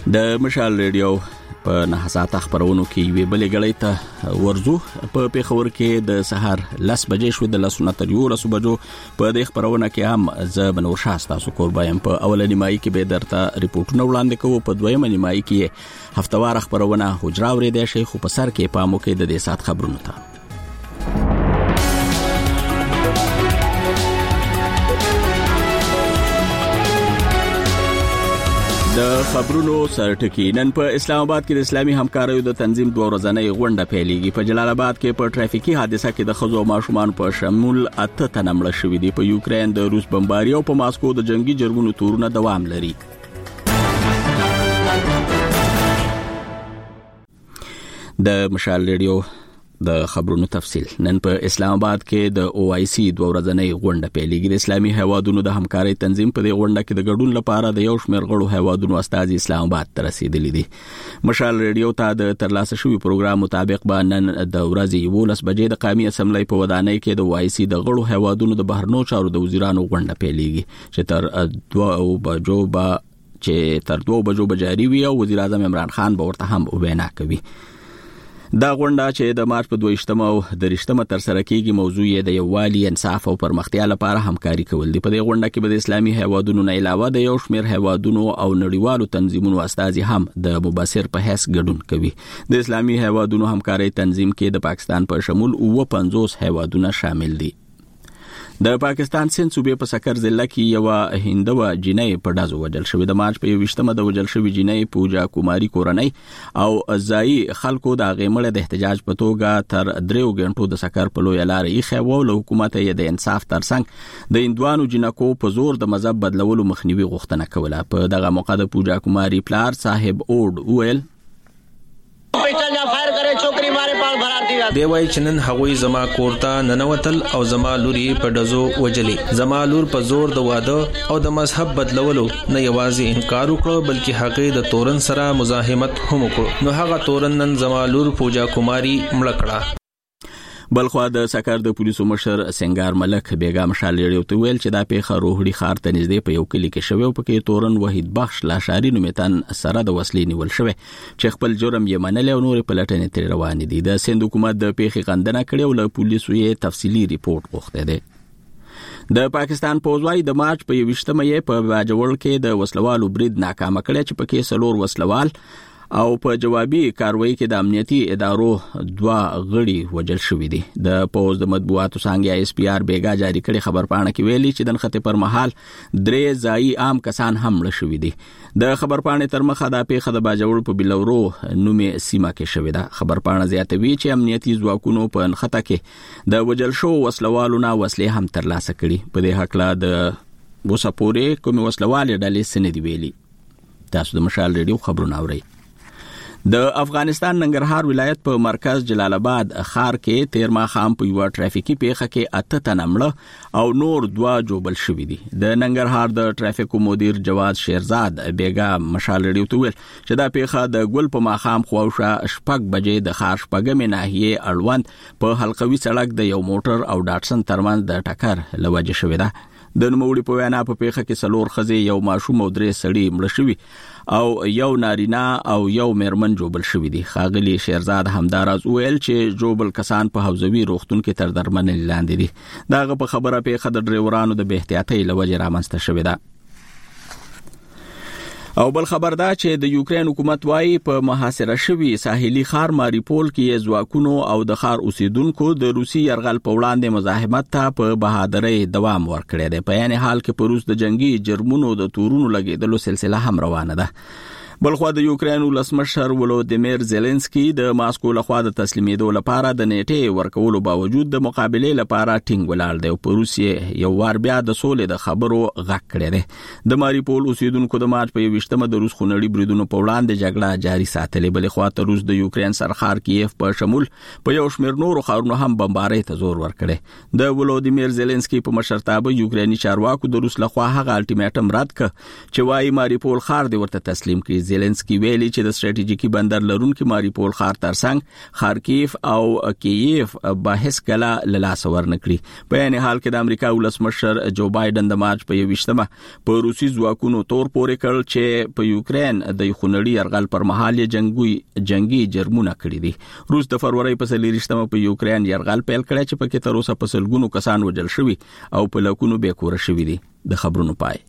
د مشال ریډیو په 9 ساعته خبرونو کې وی بلې غړې ته ورزو په پیښور کې د سحر 10 بجې شو د لسونه تر 11 بجو په دې خبرونه کې هم زبنور شاسته سو قربایم په اولنی مای کې به درته ریپورتونه وړاندې کوو په دویمه مای کې هفتوار خبرونه حجرا ورې د شیخ په سر کې پامو کې د دې سات خبرونه ته د خبرونو سرټکی نن په اسلام آباد کې د اسلامي همکاریو د تنظیم 2 ورځنۍ غونډه پیلېږي په جلال آباد کې په ټرافیکي حادثه کې د خزو ماشومان په شمول 8 تن مړه شوي دي په یوکرين د روس بمباري او په ماسکو د جنگي جرمونو تورونه دوام لري د مشال ریډیو د خبرونو تفصیل نن په اسلام آباد کې د OIC 2 ورځنۍ غونډه پیلېږي د اسلامي هیوادونو د همکارۍ تنظیم په دې غونډه کې د ګډون لپاره د یو شمېر غړو هیوادونو استازي اسلام آباد ته رسیدلي دي مشال ریډیو ته د ترلاسه شوی پروګرام مطابق به نن د ورځې 12 بجې د قومي اسمبلی په ودانۍ کې د OIC د غړو هیوادونو د بهرنیو چارو د وزیرانو غونډه پیلېږي چې تر 2 بجو جاری وي او وزیر اعظم عمران خان به ورته هم وینا کوي دا غونډه چې د مارچ په 22 او 23 تر سره کېږي موضوع یې د یووالي انصاف او پرمختیا لپاره همکاري کول دي په دې غونډه کې به د اسلامي هیوادونو نه علاوه د یو شمېر هیوادونو او نړیوالو تنظیمونو استازي هم د مبصر په حیث ګډون کوي د اسلامي هیوادونو همکارۍ تنظیم کې د پاکستان په شمول 50 هیوادونه شامل دي د پاکستان سند صوبې په سکر ضلع کې یو هندوه جنۍ په دازو وجل شوې د مارچ په 20مه د وجل شوې جنۍ پوجا کوماری کورنۍ او ځای خلکو د غیمړه د احتجاج په توګه تر 3 غنټو د سکر په لوی لارې خو له حکومت یې د انصاف ترڅنګ د هندوانو جنکو په زور د مذهب بدلولو مخنیوي غوښتنه کوله په دغه موقع د پوجا کوماری پلار صاحب اوډ ویل دی وای چې نن هغوی زما کورتا ننوتل او زما لوري په دزو وجلې زما لور په زور د واده او د مذهب بدلولو نه یوازې انکار وکړ بلکې هغه د تورن سره مزاحمت هم وکړ نو هغه تورن نن زما لور پوجا کوماری مړ کړه بلخوا د سکر د پولیسو مشر سنگار ملک بیگم شالیړیو ته ویل چې دا پیښه روحړي خار ته نږدې په یو کلی کې شوی او پکې تورن وحید بخش لاشاری نومتان سره د وسلې نیول شوی چې خپل جرم یې منل او نور پلټنې تر روان دي د سند حکومت د پیښې غندنه کړې او له پولیسو یې تفصیلی ریپورت غوښته ده د پاکستان پوځوي د مارچ په 20مه یې په باجوړ کې د وسلوالو برید ناکام کړی چې پکې سلور وسلوال او په جوابي کاروایی کې د امنیتي ادارو 2 غړي وجل شوې دي د پوز د مطبوعاتو څنګه SPR بیګا جاری کړي خبر پاڼه کې ویلي چې د خطر پر مهال 3 ځای عام کسان هم مړ شوې دي د خبر پاڼې تر مخه د پیښه د باجوړ په بلورو نومې سیمه کې شوې ده خبر پاڼه زیاتوي چې امنیتي ځواکونو په نخته کې د وجل شو وسلوالو نه وسلې هم ترلاسه کړي په دې حق لا د وسپورې کوم وسلوال ډلې سندې ویلي تاسو د مشال ریډیو خبرونه اورئ د افغانستان ننګرهار ولایت په مرکز جلال آباد ښار کې 13 خام په یو ټرافیکي پیښه کې 8 تن مړه او نور 2 جوبل شوي دي د ننګرهار د ټرافیکو مدیر جواد شیرزاد بیګا مشال ریډیو ته ویل چې دا پیښه د ګل په ماخام خوښه شپږ بجې د ښار شپږمې ناحیه اړوند په حلقوي سړک د یو موټر او ډاټسن ترمنځ د ټکر لوجه شوې ده د نوموړي په وینا په پیښه کې سلور خزي یو ماشوم او 3 سړي مړه شوي او یو نارینه او یو مېرمن جوبل شوي دي ښاغلي شیرزاد همداراز ویل چې جوبل کسان په حوزوي روغتون کې تر درملنې لاندې دي داغه په خبره پیښه د ډریورانو د بې احتیاطۍ لوجه رامنځته شوې ده او بل خبر دا چې د یوکرين حکومت وايي په محاصره شوی ساحلي ښار ماریپول کې ځواکونو او د ښار اوسیدونکو د روسي يرغل په وړاندې مزاحمت ته په بهادرۍ دوام ورکړی دی په یعنی حال کې په روس د جنگي جرمونو د تورونو لګیدلو سلسله هم روانه ده بلخوا د یوکرين ولسمشر ولودیمیر زيلنسکي د ماسکو لخوا د تسلیمېدو لپاره د نیټه ورکولو باوجود د مقابله لپاره ټینګ ولاړ دی او په روسیې یو وار بیا د سولې د خبرو غږ کړی دی د ماریپول اوسیدونکو د مارچ په 20مه د روس خونړي بریدونو په وړاندې جګړه جاري ساتلې بلې خوا ته روس د یوکرين سرخار کیف په شمول په یو شمېر نورو ښارونو هم بمبارۍ ته زور ورکړي د ولودیمیر زيلنسکي په مشرتابه یوکريني چارواکو د روس لخوا هغه الټیمیټم رد کړ چې وايي ماریپول ښار د ورته تسلیم کړي زيلنسکي ویلي چې د استراتیژیکي بندر لرونکي ماریپول ښار ترڅنګ خارکیف او کیف بحث کلا لاس ورنکړي. په یعنی حال کې د امریکا ولسمشر جو بایدن د مارچ په 28مه په روسي ځواکونو تور پورې کړ چې په یوکرين د خونړي يرغل پر مهال جنگي جرمونه کړی دي. روس د فروری په 23مه په یوکرين يرغل پیل کړی چې په کې تر اوسه په سلګونو کسان وژل شوي او په لکونو بې کور شوي دي. د خبرونو پای.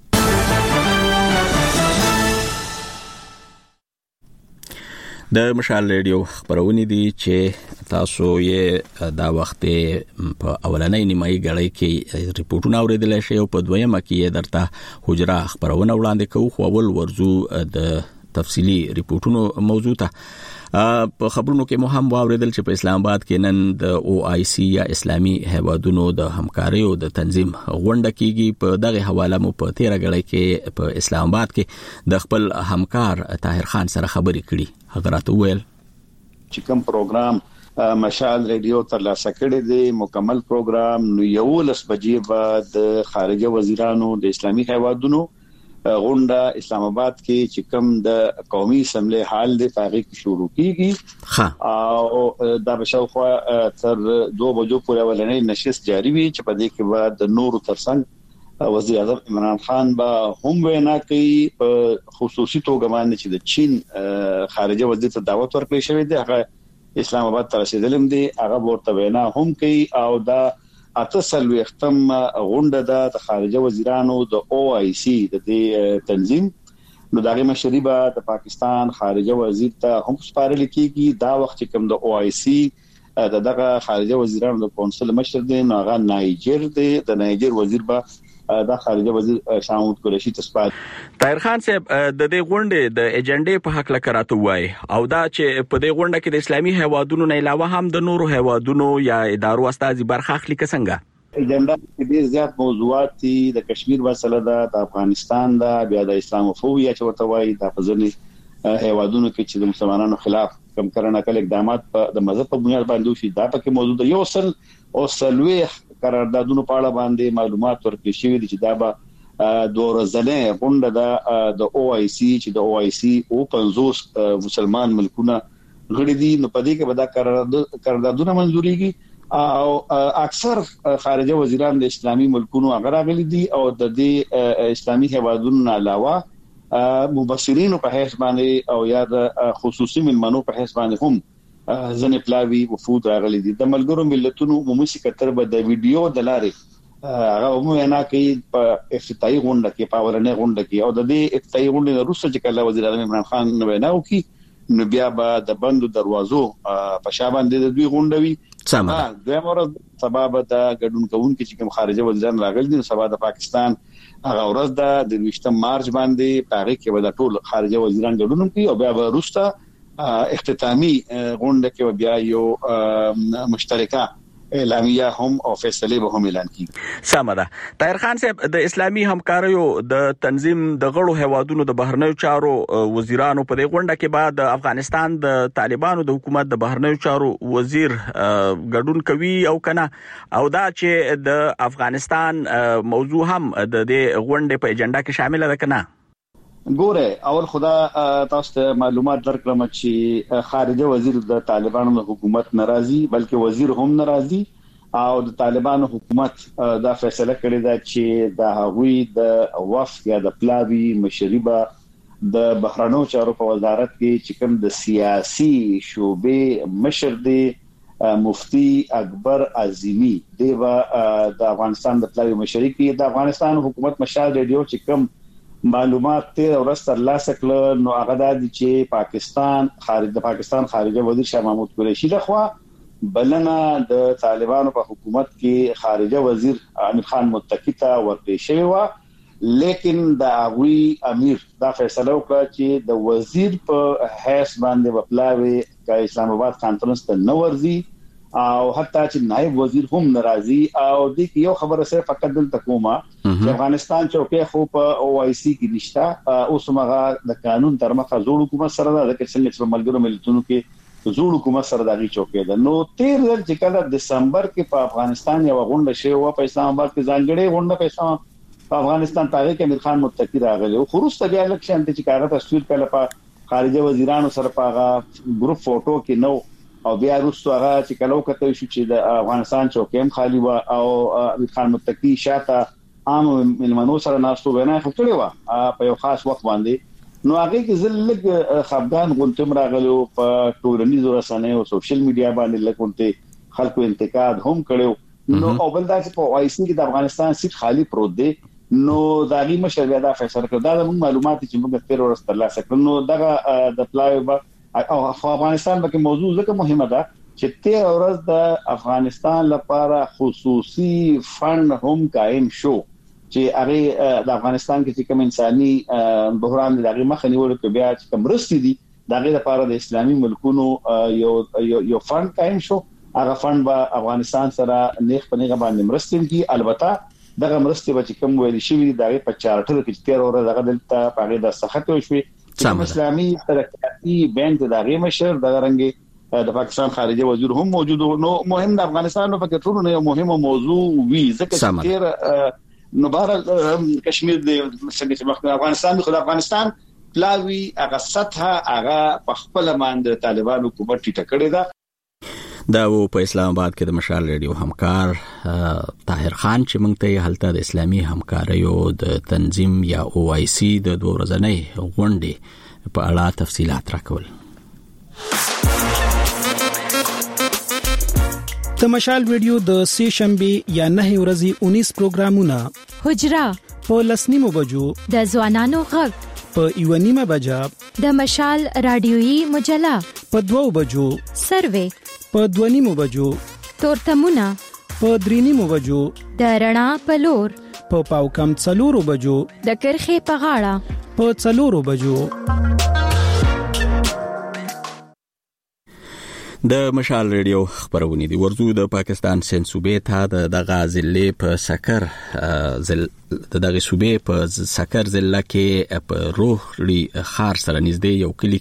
د مشال رادیو خبرونه دي چې تاسو یې دا وخت په اولنۍ نیمایي غړي کې ریپورتونه اوریدل شي او په دویمه کې درته حجره خبرونه وړاندې کوو. خو اول ورزو د تفصیلی ریپورتونو موضوع ته په خبرونو کې مهم واوریدل چې په اسلام آباد کې نن د OIC یا اسلامي هیوادونو د همکارۍ او د تنظیم غونډه کیږي. په دغه حواله مو په 13 غړي کې په اسلام آباد کې د خپل همکار طاهر خان سره خبرې کړي. حضرات ویل چې کوم پروګرام مشال رادیو تر لاسه کړی دی مکمل پروګرام نو 11 بجې بعد د خارجه وزیرانو د اسلامي هیوادونو غونډه اسلام آباد کې چې کوم د قومي اسمبلی حال د پاغي شروع کیږي او دا بشاوخوا تر 2 بجو پورې ولنې نشست جاری وي چې په دې کې بعد د نور ترڅنګ وزیر اعظم عمران خان به هم وینا کوي. په خصوصي توګه باندې چې د چین خارجه وزیر ته دعوت ورکړی شوی دی هغه اسلام آباد ته رسیدلم دی هغه ورته وینا هم کوي او دا اتصل وختم غونډه د خارجه وزیرانو د OIC د دې تنظیم نو دغه مشري به د پاکستان خارجه وزیر ته هم سپارل کیږي. دا وخت کوم د OIC دغه خارجه وزیرانو د کونسل مشر دی نو هغه نایجر دی د نایجر وزیر به د خارجه وزیر شامود قریشي تسپات. طاهر خان صاحب د دې غونډې د ایجنډې په حق لکراته وای او دا چې په دې غونډه کې د اسلامي هیوادونو نه علاوه هم د نورو هیوادونو یا ادارو استازي برخه اخلي څنګه ایجنډا کې ډیر زیات موضوعات دي. د کشمیر مسله ده د افغانستان ده بیا د اسلاموفوبیا چې ورته وای د افغاني هیوادونو کې چې د مسلمانانو خلاف کم کرنه کول اقدامات په د مذهب په بنیاد باندې وشي دا پکې موضوع ده. یو سل او سلوي قراردادونو په اړه باندې معلومات ورکړي شوی دي چې دا به دورزنه غونډه د OIC چې د OIC او 50 مسلمان ملکونه غړي دي نو په دې کې به دا قراردادونه منځوريږي او اکثر خارجه وزیران د اسلامي ملکونو هغه راغلي دي او د دې اسلامي هیوادونو علاوه مبصرین په حیث باندې او یا د خصوصي ملمنو په حیث باندې هم ځنې پلاوی وفود راغلي دي. د ملګرو ملتونو عمومي سکرټر به د ویډیو د لارې هغه وینا کوي په افتتاحي غونډه کې په ورنه غونډه کې او د دې افتتاحي غونډې وروسته چې کله وزیر اعظم عمران خان وینا وکړي نو بیا به د بندو دروازو په شابه د دوی غونډه وي. دویم ورځ سبب د ګډون کوونکو چې کوم خارجه وزیران راغلي دي سبا د پاکستان هغه ورځ د 20 مارچ باندې پاره کې به د ټول خارجه وزیران ګډون کوي او بیا وروسته اختتامی غونډه کې بیا یو مشترکه اعلامیه هم او فیصله به هم اعلان کیږي. سمه ده. طاهر خان صاحب د اسلامي همکاریو د تنظیم د غړو هیوادونو د بهرنیو چارو وزیرانو په دې غونډه کې بعد افغانستان د طالبانو د حکومت د بهرنیو چارو وزیر ګډون کوي او کنه او دا چې د افغانستان موضوع هم د دې غونډې په ایجنډا کې شامل ده کنه. ګوره اول خدا تاسو ته معلومات درکړم چې خارجه وزیر د طالبانو د حکومت ناراضي بلکې وزیر هم ناراضي او د طالبانو حکومت دا فیصله کړې ده چې د هغوی د وفد یا د پلاوی مشربه د بهرنیو چارو په وزارت کې چې کوم د سیاسي شوبې مشر دی مفتی اکبر عظیمی دی د افغانستان د پلاوی مشري کې د افغانستان حکومت مشال رادیو چې کوم معلومات ته ورسته لاسه کړل نو هغه د چې پاکستان خارجه وزیر شاه محمود قریشي لخوا بلنه د طالبانو په حکومت کې خارجه وزیر امیر خان متقی ته ورکړی شوی و لیکن د هغوی امیر دا فیصله وکړه چې د وزیر په حیث باندې وپلاوي د اسلام آباد کانفرنس ته نو ورځي او حتی چې نائب وزیر هم ناراضي او د یو خبره سره فقط دلته کومه چې افغانستان چوکې خو په OIC کې نشته اوس مغه د قانون تر مخه زوړ حکومت سره د څنګه چې ملګرو ملتونو کې زوړ حکومت سره دغه چوکې ده نو 13 چې کله دسمبر کې په افغانستان یو غونډه شوه په اسلام آباد کې ځانګړې غونډه په افغانستان تاریخ کې امیر خان متقی راغلی او خروسته بیا الیکشن ته چې کاغه تصویر کله په خارجه وزیرانو سره په ګروپ فوټو کې نو او بیا وروسته هغه چې کلو کته شو چې د افغانستان چوکیم خالی و او امیر خان متقی شاته عام ملمنو سره ناشته ونه خپلې و په یو خاص وخت باندې نو هغه کې زلګ خفقان غونټم راغلو په ټولنیزو رسنیو او سوشل میډیا باندې لکونته خلکو انتقاد هم کړو نو او بل دا چې په وایسن کې د افغانستان سیټ خالی پروت دی نو داغي مشر دا فیصله کړ دا د معلومات چې موږ تیر ورځ ترلاسه کړو نو دا د پلای او افغانستان کې موضوع ځکه مهمه ده چې تیر ورځ د افغانستان لپاره خصوصي فند هم قائم شو چې هغه د افغانستان کې کوم انساني بحران دغه مخه نیول کې بیا چې کوم رستي دي دغه لپاره د اسلامي ملکونو یو فند قائم شو هغه فند به افغانستان سره نیغ په نیغه باندې مرستې کی البته دغه مرستې به چې کوم ویل شي دغه په چارټر کې تیر ورځ دغه دلته په د صحت وشوي اسلامي ترقیاتي بانک دغه مشر دغه رنګ د پاکستان خارجه وزیر هم موجود نو مهم د افغانستان په کې ټول نه مهمه موضوع وی ځکه چې تیر نو بهر کشمیر د څنګه افغانستان خو د افغانستان پلاوی هغه سطح هغه په خپل باندې طالبان حکومت ټیټه کړې ده دا په اسلام آباد کې د مشال ریډیو همکار طاهر خان چې موږ ته هلته د اسلامي همکاریو د تنظیم یا OIC د دوه ورځې غونډې په اړه تفصيلات راکول. د مشال ریډیو د سه شنبه یا 9 ورځې 19 پروګرامونه حجرا په لسنیمو بجو د ځوانانو غږ په یونیمه بجا د مشال رادیويي مجله په 2 بجو سروې په 2 بجو تورتمونه په 3 بجو د رڼا په لور په پاو کم 4 بجو د کرخه په غاړه په 4 بجو. د مشال ریډیو خبرونه دي ورزو د پاکستان سند صوبې ته د غازلې په سکر دغه صوبې په سکر ضلع کې په روحړي خار سره نږدې یو کلی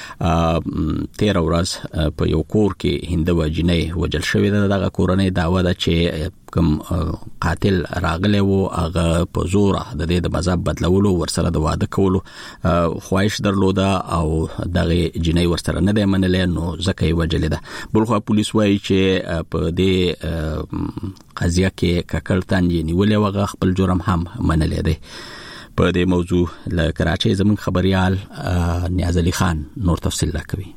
کې 13 ورځ په یو کور کې هندوه جنې وجل شوې ده. دغه کورنۍ داوا ده چې کوم قاتل راغلی وو هغه په زور د دې د مذهب بدلولو ورسره د واده کولو خواهش درلوده او دغه جنې ورسره نه دی منلې نو ځکه یې وجلې ده. بلخو پولیس وایي چې په دې قضیه کې ککړتان یې نیولې وغه خپل جرم هم منلې ده. په دې موضوع له کراچۍ زموږ خبريال نیاز علي خان نور تفصیل راکوي.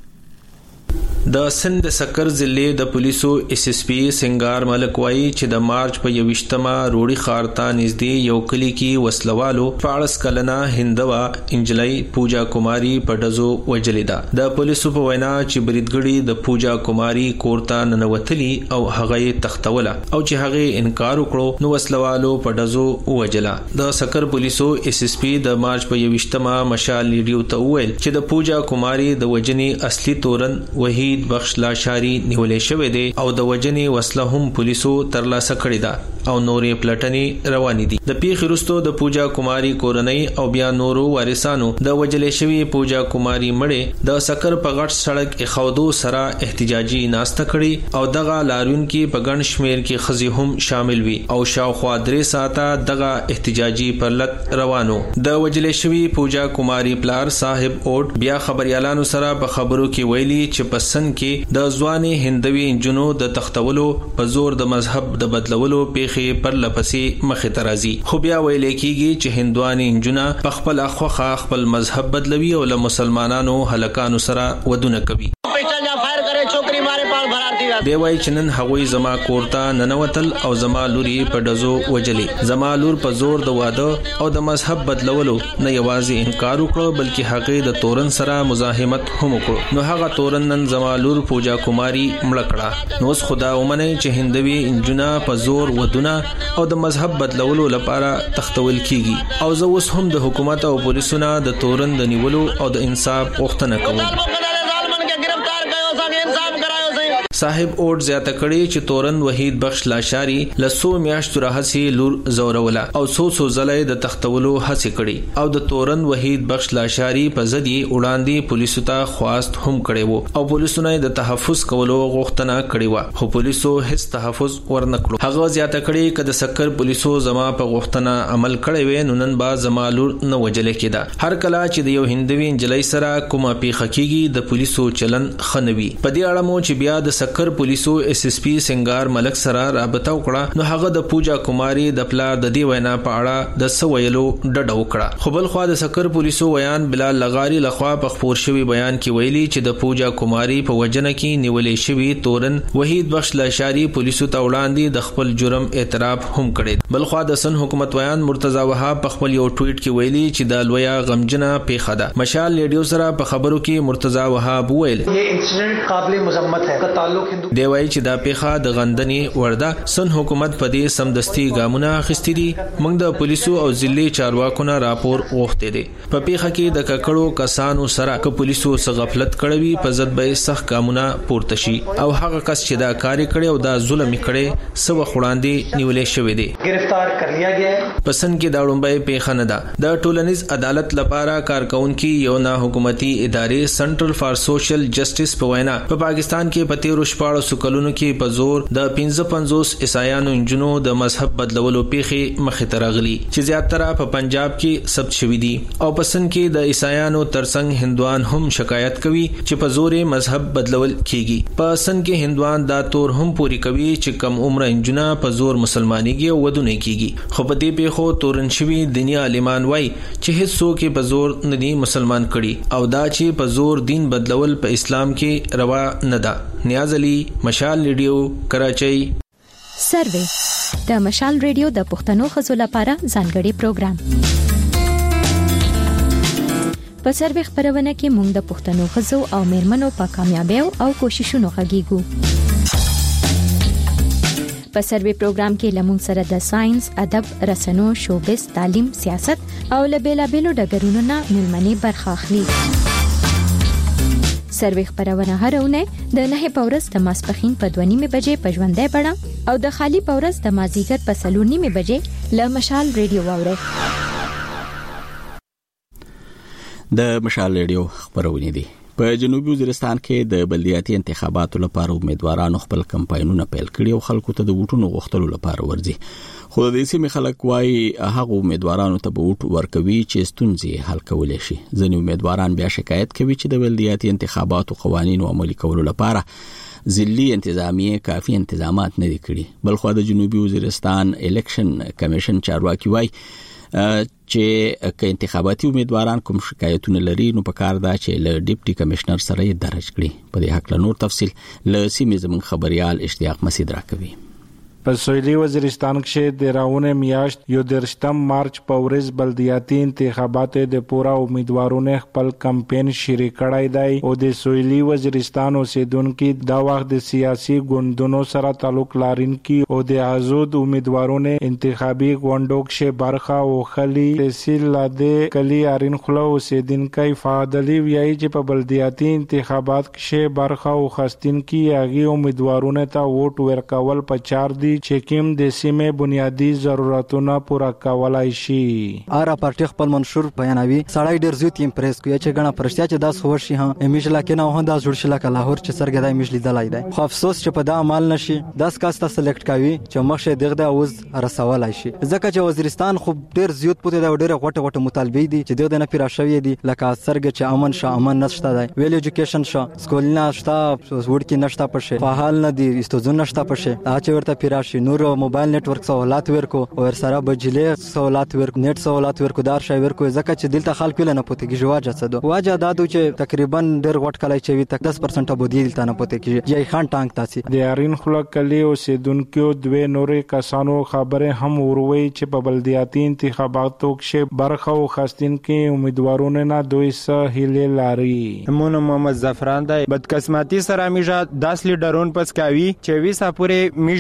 د سند سکر ضلع د پولیسو SSP سنگار ملک وایي چې د مارچ په 28مه روړي خار ته نږدې یو کلی کې وسلوالو 14 کلنه هندوه انجلۍ پوجا کماری په ډزو وجلې ده. د پولیسو په وینا چې بریدګړي د پوجا کماری کورته ننوتلی او هغه تختوله او چې هغه انکار وکړو نو وسلوالو په ډزو وجله. د سکر پولیسو SSP د مارچ په 28مه مشال ریډیو ته ویل چې د پوجا کماری د وجنې اصلي تورن وحید بخش لاشاری نیولې شوې دي او د وجنې وسله هم پولیسو ترلاسه کړې ده او نورې پلټنې روانې دي. د پیښې وروسته د پوجا کماری کورنۍ او بیا نورو وارثانو د وجلې شوی پوجا کماری مړې د سکر په غټ سړک اخودو سره احتجاجي ناسته کړي او دغه لارون کې په ګڼ شمیر کې خزي هم شامل وي او شاوخوا 3 ساعته دغه احتجاجي پرلط روانو. د وجلې شوی پوجا کماری پلار صاحب اوټ بیا خبريالانو سره په خبرو کې ویلي چې په سن کې د ځواني هندوي انجنونو د تختولو په زور د مذهب د بدلولو پیښې پر لپسې مخې ته راځي. خو بیا ویل کېږي چې هندواني انجنونه په خپل اخوخه خپل مذهب بدلوي او له مسلمانانو هلکانو سره ودونه کوي. دی وای چې نن هغوی زما کورتا ننوتل او زما لوري په ډزو وجلې. زما لور په زور د واده او د مذهب بدلولو نه یوازې انکار وکړ بلکې هغه د تورن سره مزاحمت هم وکړ. نو هغه تورن نن زما لور پوجا کماری مړ کړه. نو خدا ومنه چې هندوی انجنا په زور ودونه او د مذهب بدلولو لپاره تختول کیږي او زه اوس هم د حکومت او پولیسونو د تورن د نیولو او د انصاف غوښتنه کوم. صاحب اوټ زیاته کړي چې تورن وحید بخش لاشاری لسو میاشتو راهسي لور زوروله او سو زلای د تختولو هڅه کړي او د تورن وحید بخش لاشاری په ضد وړاندې پولیسو ته خواست هم کړي وو او پولیسو د تحفظ کولو غوښتنه کړې و خو پولیسو هیڅ تحفظ ورنکړو. هغه زیاته کړي چې د سکر پولیسو زما په غوښتنه عمل کړی وي نو نن با زما لور نه وجل کېده. هر کله چې د یو هندوی انجلۍ سره کومه پیښه کیږي د پولیسو چلن خنوي. په دې اړه مو چې بیا د سکر پولیسو اس اس پی سنگار ملک سره رابطه وکړه نو هغه د پوجا کماری د پلار د دې وینا په اړه د سویلو ډډه وکړه. خو بل خو د سکر پولیسو ویان بلال لغاری لخوا په خبر شوی بیان کې ویلي چې د پوجا کماری په وجنه کې نیولې شوی تورن وحید بخش لاشاری پولیسو ته وړاندې د خپل جرم اعتراف هم کړی. بل خو د سن حکومت ویان مرتضی وهاب په خپل یو ټویټ کې ویلي چې د لویا غمجنه پیښه ده. مشال ریډیو سره په خبرو کې مرتضی وهاب ویل یہ انسیډنٹ قابل مذمت ہے. تعلق هندو دی وایي چې دا پیښه د غندنې ورده. سن حکومت په دې سمدستي ګامونه اخیستي دي. موږ د پولیسو او ضلعي چارواکو نه راپور غوښتي دي. په پیښه کې د ککړو کسانو سره ک پولیسو څخه غفلت کړی وي په ضد به سخت ګامونه پورته شي او هغه کس چې دا کار کړي او دا ظلم کړي سو وړاندې نیولې شوی دی گرفتار کر لیا گیا ہے. پسند کې دا لومبای پیښه نه ده. د ټولنیز عدالت لپاره کارکونکو یو نه حکومتي ادارې سنټرل فار سوشل جسټس په وینا په پاکستان کې په 13 شپاړو سکلونو کې په زور د 55 عیسایانو انجنونو د مذهب بدلولو پیښې مخې ته راغلي چې زیاتره په پنجاب کې ثبت شوې دي او پسند کې د عیسایانو ترڅنګ هندوان هم شکایت کوي چې په زور مذهب بدلول کیږي. په سن کې هندوان دا تور هم پوری کوي چې کم عمر انجنا په زور مسلمانېږي او ودونه کیږي. خو په دې پیښو تورن شوی دینی عالمان وای چې هیڅ څوک په زور ندي مسلمان کړي او دا چې په زور دین بدلول په اسلام کې روا نه ده. نیاز علي، مشال ریډیو، کراچۍ. سروې د مشال ریډیو د پښتنو خزو لپاره ځانګړي پروګرام. په سروې خبرونه کې موږ د پښتنو خزو او میرمنو په کامیابیو او کوششونو غږیږو. په سروې پروګرام کې لمون سره د ساينس، ادب، رسنو، شوبز، تعلیم، سیاست او لبیلابیلو ډګرونو نه ملمنې برخه اخلي. سروې خبرونه هرونه د 9 پورس د ماسپخین په 2:30 بجې په ژوندۍ بڼه او د خالی پورس د مازیګر په 3:30 بجې ل مشال ریډیو واوري. د مشال ریډیو خبرونه دي. په جنوبي وزیرستان کې د بلدیاتي انتخاباتو لپاره امیدوارانو خپل کمپاینونه پیل کړي او خلکو ته د ووټونو غوښتلو لپاره ورځي. خو د دې سیمې خلک وايي هغه امیدوارانو ته به ووټ ورکوي چې ستونزې حل کولای شي. ځینې امیدواران بیا شکایت کوي چې د بلدیاتي انتخاباتو قوانینو عملي کولو لپاره ضلعي انتظامیه کافي انتظامات نه دي کړي. بلخو د جنوبي وزیرستان الیکشن کمیشن چارواکي وايي چې که انتخاباتي امیدواران کوم شکایتونه لري نو په کار دا چې له ډیپټي کمشنر سره یې درج کړي. په دې حق له نور تفصیل له سیمې زموږ خبريال اشتیاق مسعود راکوي. په سویلي وزیرستان کې د راونه میاشت 11 مارچ په ورځ بلدیاتي انتخابات د پورا امیدوارونو خپل کمپاین شروع کړای دی او د سویلي وزیرستان اوسیدونکو دا وخت د سیاسي ګوندونو سره تعلق لرونکي او د آزاد امیدوارونو انتخابي غونډو کې برخه واخلي. تحصیل لاده کلی ارین خلو اوسیدونکو فادلی ویایي چې په بلدیاتي انتخابات کې برخه واخستونکو هغه امیدوارونو ته ووټ ورکول په 4 دي چې کوم د سیمې بنیادی ضرورتونه پوره کولای شي. اره پارټي خپل منشور بیانوي سړی ډیر زیات امپریس کوي چې غنا پرشتیا چې داس خور شي هم امیشلا کې نه هنده جوړ شي لکه لاهور چې سرګدای میشل دلای دی. خو افسوس چې په دا عمل نشي 10 کس ته سلیکټ کوي چې مخشه دغه د اوز رسولای شي. ځکه چې وزیرستان خو ډیر زیات پته دا ډیر غټه مطالبه دي چې دغه نه پیرا شوی دي لکه سرګ چې امن شه امن نشته دی ویل ایجوکیشن شه سکولنا شته وړکی نشته پشه فعال نه دي استوزن نشته پشه اچ ورته پیرا شي نور موبایل نتورک سہولات ورکو او سره بجلی سہولات ورکو نت سہولات ورکو دار شای ورکو ځکه چې دلته خلک نه پته کیږي واجه څه دو واجه دادو چې تقریبا ډیر غټ کلای چې تک 10% بودی دلته نه پته کیږي یای خان ټانک تاسي د ارین خلک کلی او سیدونکو دوه نورې کسانو خبره هم وروي چې په بلدیاتي انتخاباتو کې برخه او خاصین کې امیدوارونه نه دوی سه هله لاري. مون محمد زعفران د بدقسمتي سره میجا 10 لیډرون پس کاوی 24 پورې میجا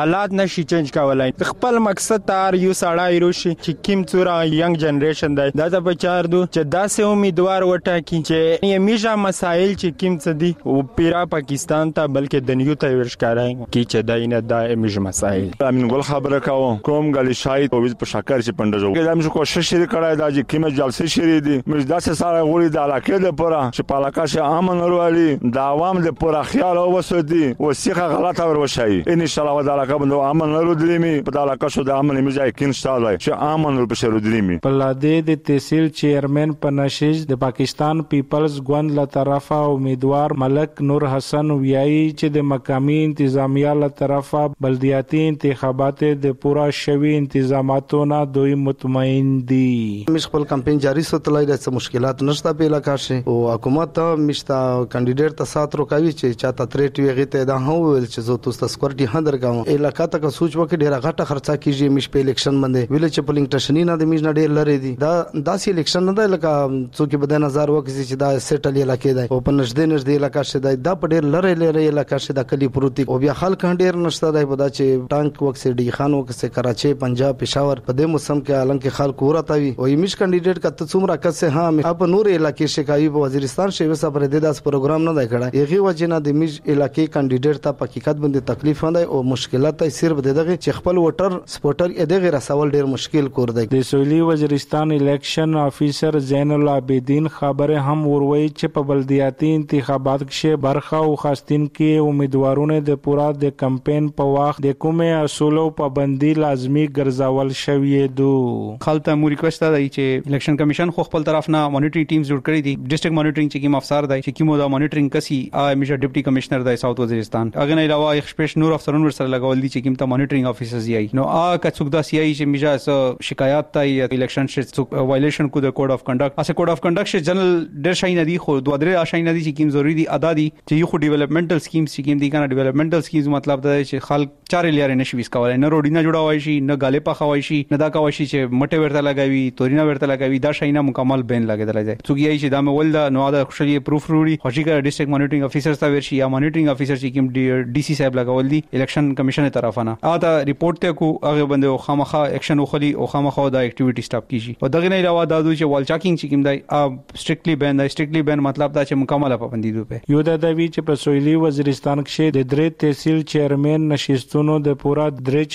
حالات نشي چینج کولای. خپل مقصد تار یو سړی روشي چې کیم څورا ینګ جنریشن دی دا ته بچار دو چې داسې امیدوار وټاکي چې همیشه مسائل چې کیم څه دي او پیرا پاکستان ته بلکې دنیو ته ورشکارای کی چې داینه دا همیشه مسائل. امین ګل خبره کوم غلی شاید او په شکر چې پندجو دا موږ کوشش کړای دا چې کیمه جلسه شری دي موږ داسې سره غوړي د علاقې لپاره چې په علاقه کې امن ورولي د عوام لپاره خیال او وسدي او سیخه غلطه ورشي ان شاء الله د علاقه باندې امن ورودريمي په علاقه شو د امن موږ یقین شته چې امن ورپشرودريمي. پلاده د تحصیل چیرمن پنشج د پاکستان پیپلز ګوند له طرفه امیدوار ملک نور حسن ویایي چې د مقامی انتظامیه له طرفه بلدیاتي انتخابات د پورا شوی انتظاماتو نه دوی مطمئن دي. مش خپل کمپاین جاری ساتلای د مشکلات نشته په علاقه شي او حکومت مشتا کاندیدټ ته سات روکوي چې چاته تریټ ویغه ته دا هو ول چې زه تاسو سکورټي هندر کوم علاقه ته سوچ وکړي ډیره غټه خرچه کیږي مش په الیکشن باندې ویل چې پولینګ ټشنی نه د میژ نه ډیر لري دي دا داسې الیکشن نه دی لکه څوک به د نظر وکړي چې دا سیټل علاقه دی او په نږدې علاقه شي دا په ډیر لري علاقه شي د کلی پروتي او بیا خلک ډیر نشته دی په دا چې ټانک وکړي ډی خان وکړي کراچي پنجاب پېښور په دې موسم کې عالم کې خلک وراتوي او ایمیش کاندیدټ کته څومره کسه ها اپ نور علاقې شکایي په وزیرستان شوی صبر دې داس پروګرام نه دی کړه یغي وجنه د میج علاقې کاندیدټ ته حقیقت باندې تکلیف نه او مشکلات یې صرف دغه چې خپل ووټر سپورټر دغه رسول ډیر مشکل کور دی. د سویلي وزیرستان الیکشن افیسر زین العابدین خبره هم وروي چې په بلدیاتي انتخابات کې برخه او خاصتين کې امیدوارونه د پورا د کمپاین په وخت د کومه اصولو پابندي لازمی ګرځول شوی دو. خلته مو ریکوست دی چې الیکشن کمیشن خو خپل طرف نه مانیټرینګ ټیمز جوړ کړی دي ډیسټریکټ مانیټرینګ چې کوم افسر دی چې کومه دا مانیټرینګ کسي همیشه ډیپټي کمشنر دی ساوث وزیرستان اګه نه علاوه یک سپیش نور افسرون ور سره لګول دي چې کوم ته مانیټرینګ افیسرز یې نو که څوک دا سی ای چې میجا شکایت ته الیکشن چې وایلیشن کو د کوډ اف کنډکټ اسه کوډ اف کنډکټ چې جنرال ډیر شای نه دي خو دوه درې شای نه دي چې کوم ضروری دي ادا دي چې یو خو ډیولپمنټل سکیمز چې کوم دي کنه ډیولپمنټل سکیمز مطلب دا چې خلک چارې لري نشي وس کولای نه روډی نه جوړوي شي نه غاله پخوي شي نه دا کوي شي چې مټه ورته لګوي تورینا ورته لګوي دا شای نه مکمل بین لګیدل دی څوک یې چې دا مول دا نو دا خوشالي پروف وروړي خوشي کړه ډیسټریکټ مانیټرینګ افیسر تا ورشي یا مانیټرینګ افیسر چې کوم ډي سي صاحب لګول دي الیکشن کمیشن طرفه نه دا ریپورت ته کو هغه باندې خامخا اکشن وخلي او خامخا دا اکټیویټي سټاپ کیږي او دغه نه علاوه دا دوی چې وال چاکینګ چې کوم دی سټریکټلی بین مطلب دا چې مکمل پابندي دوی په یو دا دوی چې په سویلي وزیرستان کې د درې تحصیل چیرمن نشستونو د پورا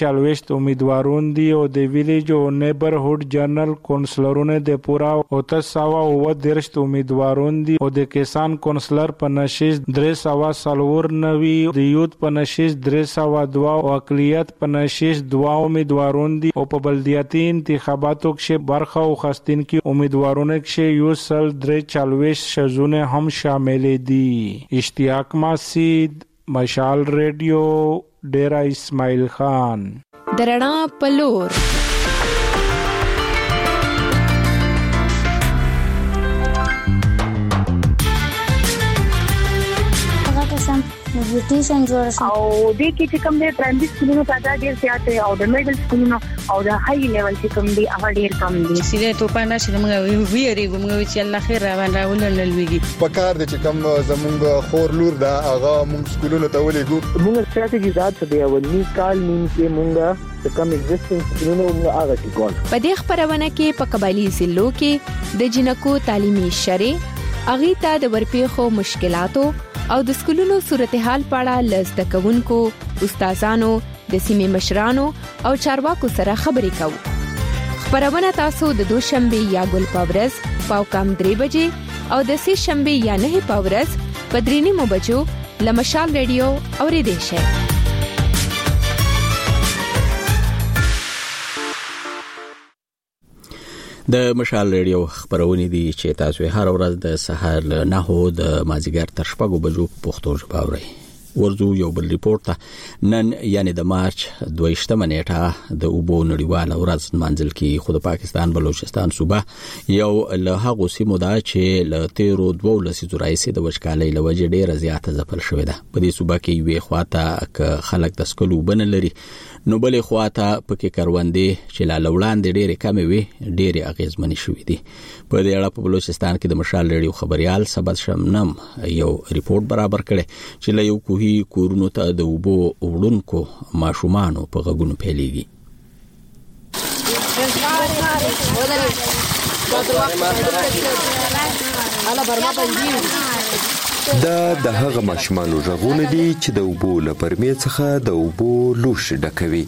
43 امیدوارون دي او د ویلیج او نیبرهود جنرال کونسلرونه د پورا او 310 امیدوارون دي او د کسان کونسلر په نشست 390 د یوت په نشست 302 او اقلیت په نشست 2 امیدوارون دي او په بلدیاتي انتخاباتو کې برخه او خاصتين کې امیدوارونه کې یو سل 43 شزونه هم شامل دي. اشتیاق مسعود مشال ریډیو ډیرا اسماعیل خان درنا پلور نیوټریشن جوړ شي او د کې چې کوم د پرایمري سکولونو تعداد ډیر زیات دی او د میډل سکولونو او د هاي لیول چې کوم دی هغه ډیر کم دي. سیده ته پانا چې موږ ویریږو موږ چې الله خیر را باندې ولنلويږي په کار د چې کوم زمونږ خور لور دا هغه موږ سکولونو ته ولېګو موږ ستراتیژي ذات دی او نیکال نیم کې موږ کم ایگزیسټنګ سکولونو موږ هغه کې ګول په دې خبرونه کې په قبایلی ضلعو کې د جنکو تعلیمي شرې اغیتا د ورپېخو مشکلاتو او د سکولونو صورتحال پاړه لزده کوونکو استادانو د سیمې مشرانو او چارواکو سره خبرې کوو. خبرونه تاسو د دوشنبه یا ګل پاورز پاو کم 3 بجې او د سه شنبه یا 9 پاورز په 3 بجو لمشال ریډیو اوریدئ شئ. د مشال ریډیو خبرونه دي چې تاسو هر ورځ د سهار 9 د مازیګر تر 6 بجو پښتو ژبه اورئ. ورځو یو بل ریپورت نن یعنی د مارچ 22 نیټه د اوبو نړیواله ورځ منځل کې خود پاکستان بلوچستان صوبه یو له هغه سیمو دا چې له 13 لسیزو راځي د وچکالۍ لوجه ډیره زیاته ځپل شوې ده. په دې صوبه کې وی خواته ک خلک د سکلو بن لري نو بلې خواته پکې کروندې چې لا لوړاندې ډېرې کمې وي ډېرې اغیزمنې شوې دي. په دې اړه په بلوچستان کې د مشال ریډیو خبريال سبد شمنم یو ریپورت برابر کړي چې له یو کوهي کورونو ته د اوبو وړونکو ماشومانو په غږونو پیلېږي. دا د هغه ماشومانو غږونه دي چې د اوبو له برمې څخه د اوبو لوښي ډکوي.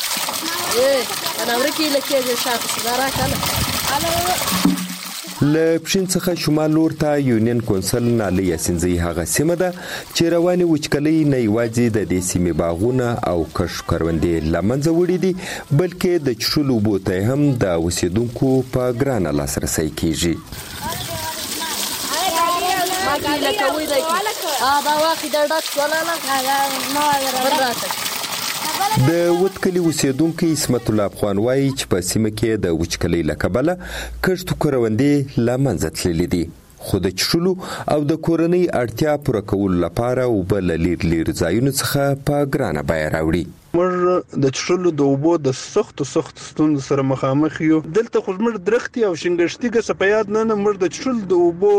له پښین څخه شمال لور ته یونین کونسل نالي یاسینزي هغه سیمه ده چې رواني وچکلۍ نه یوازې د دې سیمې باغونه او کښت کروندې له منځه وړي دي بلکې د څښلو اوبو ته هم د اوسیدونکو په ګرانه لاسرسی کیږي. د وټکلي اوسیدونکو اسمت الله افغان وایي چې په سیمه کې د وچکلۍ له کبله کښت کروندې له منځه تللي دي خو د څښلو او د کورنۍ اړتیا پوره کولو لپاره اوبه له لرې ځایونو څخه په ګرانه بیه راوړي. موږ د څښلو د اوبو د سختو ستونزو سره مخامخ یو. دلته خو موږ درختي او شنګشتي ګه سپیاد نه موږ د څښلو د اوبو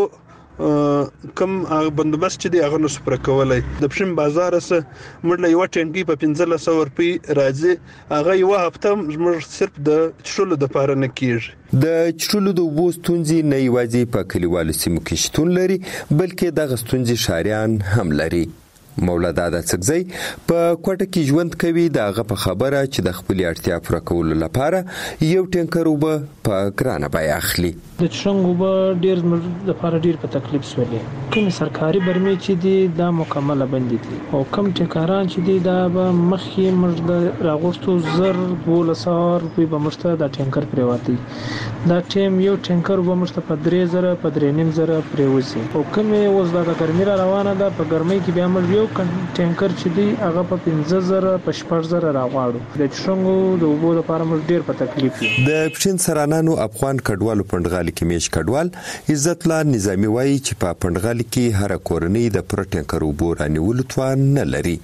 کم بندوبست چې دی هغه نو سپر کولای. د پښین بازار سره موږ له یو ټینګي په 1500 روپۍ راځي هغه یو هفته موږ صرف د څښلو د پاره نه کیږي. د څښلو د اوبو ستونزې نه یوازې په کلیوالو سیمو کې شتون لري بلکې دغه ستونزې ښاریان هم لري. مولا دادا څکزی په کوټه کې ژوند کوي دغه په خبره چې د خپل اړتیا پوره کولو لپاره یو ټینکر اوبه په ګرانه بیه اخلي. د څنګه اوبه ډیر د لپاره ډیر په تکلیف سولې کوم سرکاري برمې چې دي دا مکمله بندي دي او کم ټینکران چې دي دا به مخکې موږ د راغوستو زر 1200 روپۍ به موږ د ټینکر پریواتي دا ټیم یو ټینکر به موږ په 3000 په 3500 پریوځي او کوم اوس د ګرمۍ روانه ده په ګرمۍ کې بیا موږ ټینکر چې دی هغه په 15000 په 14000 راغواړو. د څنګه د اوبو لپاره موږ ډیر په تکلیف یو. د پښین سرانانو افغان کډوالو پندغالي کې میش کډوال عزت الله نظامی وایي چې په پندغالي کې هر کورنۍ د پر ټینکر اوبو رانیولو توان نه لري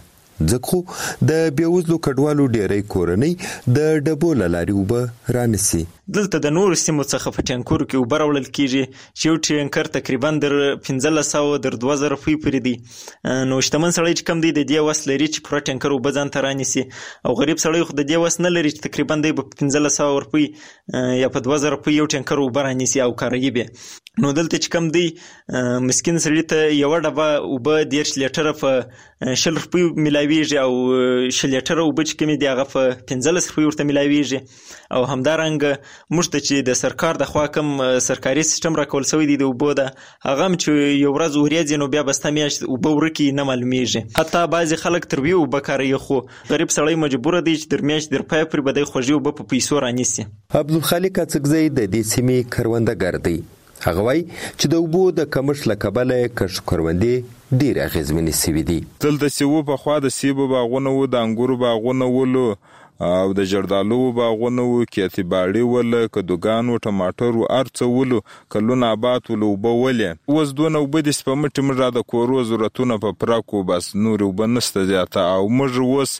ځکه د بیوزلو کډوالو ډیری کورنۍ د ډبو لاري اوبه رانسی. دلته د نور سیمو څخه په ټینکورو کې اوبه راوړل کیږي چې یو ټینکر تقریبا در 1500 در 2000 روپۍ پورې دی. نو شتمن سړی چې کم دی د دې وس لري چې پر ټینکر اوبه ځان ته رانیسي او غریب سړی خو د دې وس نه لري چې تقریبا دی په 1500 روپۍ یا په 2000 روپۍ یو ټینکر اوبه رانیسي او کاروي به. نو دلته چې کم دی مسکین سړی ته یو ډبه اوبه 10 لیټر په 10 روپۍ ملاویږي او 10 لیټر اوبه چې کمی دی هغه په 15 روپۍ ورته ملاویږي او همدارنګ موږ ته چې د سرکار د خوا کوم سرکاري سیستم راکول شوی دی د اوبو ده هغه چې یو ورځ ورېځي نو بیا بسته میاشت اوبه ورکی نه معلومیږي. حتی بعضی خلک تر وی اوبه کاروي خو غریب سړی مجبور دی چې در میاشت در پای پر بدای خوږی اوبه په پیسو رانیسي. عبدالخالق څکزی د دې سیمې کروندګر دی. هغه وایي چې د اوبو د کمښت له کبله کښت کروندې ډېر اغېزمنې سوي دي. دلته سیو په خوا د سیبو باغونه و د انګورو باغونه ولو او د جردالو باغونه و کېتی باړي ول کدوګان او ټماټر او ارڅ ول کلون آباد ول وبولې اوس دونه وبد سپمټ مر د کورو ضرورتونه په پراکو بس نور وبنسته زیاته او مر وس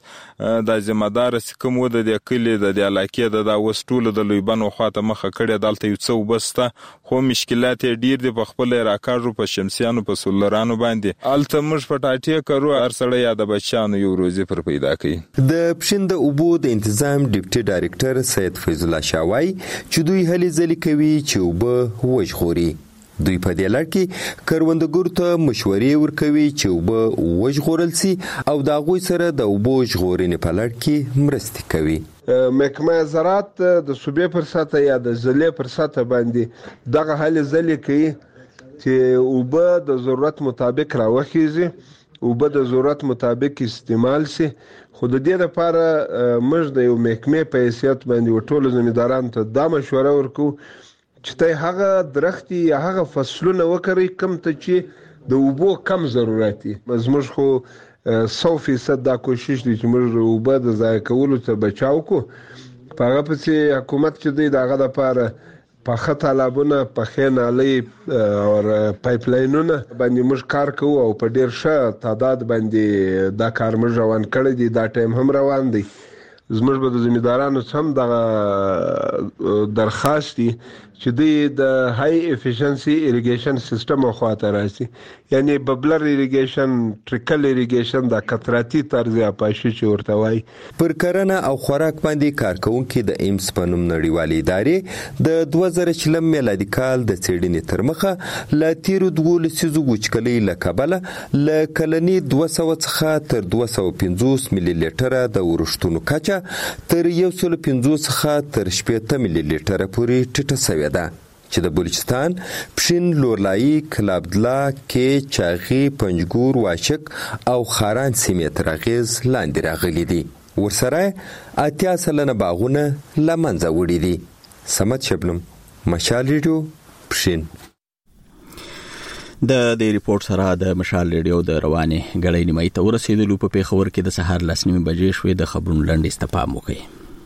د ذمہدار کوم و د کلی د علاقې د وستول د لویبانو خواته مخه کړي دلته یو څو وبسته خو مشکلات ډیر دي په خپل راکاږو په شمسیانو په سولرانو باندې الته مر پټاټي کرو ارسړی یا د بچانو یو روزي پر پیدا کړي. د پښین د اوبو انتظام ډیپټي ډایرکټر سید فیض الله شاوای چې دوی هلي ځلې کوي چې اوبه وژغوري. دوی په دې لړ کې کروندګرو ته مشورې ورکوي چې اوبه وژغورل سي او د هغوی سره د اوبو ژغورنې په لړ کې مرستې کوي. محکمه زراعت د صوبې پر سطح یا د ضلع پر سطح باندې دغه هلي ځلې کوي چې اوبه د ضرورت مطابق راوخیږي اوبه د ضرورت مطابق استعمال سي. خو د دې لپاره موږ د یو محکمې په حیثیت باندې ټولو زمیندارانو ته دا مشوره ورکو چې ته هغه درختي یا هغه فصلونه وکړئ کوم ته چې د اوبو کم ضرورت دي. زموږ خو 100% دا کوشش دی چې موږ اوبه د ضایع کولو ته بچاو کو. په هغه پسې حکومت چې دی دغه لپاره پخه تالابونه پخې نالۍ او پایپ لاینونه باندې موږ کار کوو او په ډیر ښه تعداد باندې دا کار موږ روان کړی دی. دا ټایم هم روان دی. زموږ به د ځمېدارانو هم د درخواست دي چې د های افیشنسي اریګیشن سیستم خواته راشي، یعنی ببلر اریګیشن، ټریکل اریګیشن، د قطراتي طرز اپاشي چې ورته وایي. پر کرنه او خوراک باندې کارکونکي د ایمز په نوم نړیوالې ادارې د 2000 میلادي کال د څېړنې تر مخه له تیرو 12 لسیزو وچکلۍ له کبله له کلني 200 څخه تر 250 ملي لیټره د ورښتونو کچه تر 150 څخه تر 80 ملي لیټره پورې ټیټه شوې ده چې د بلوچستان، پښین، لورلایي، کلابدلا، کې، چاغي، پنجګور، واشک او خاران سیمې تر اغیز لاندې راغلي دي. ورسره 80% باغونه له منځه وړي دي. سمت شبنم، مشال ریډیو، پښین. د دې ریپورت سره د مشال ریډیو د روانې غړې نیمه ته ورسېدلو. په پیښور کې د سهار 9:30 بجې شوې. د خبرونو لنډ استپام وکړي.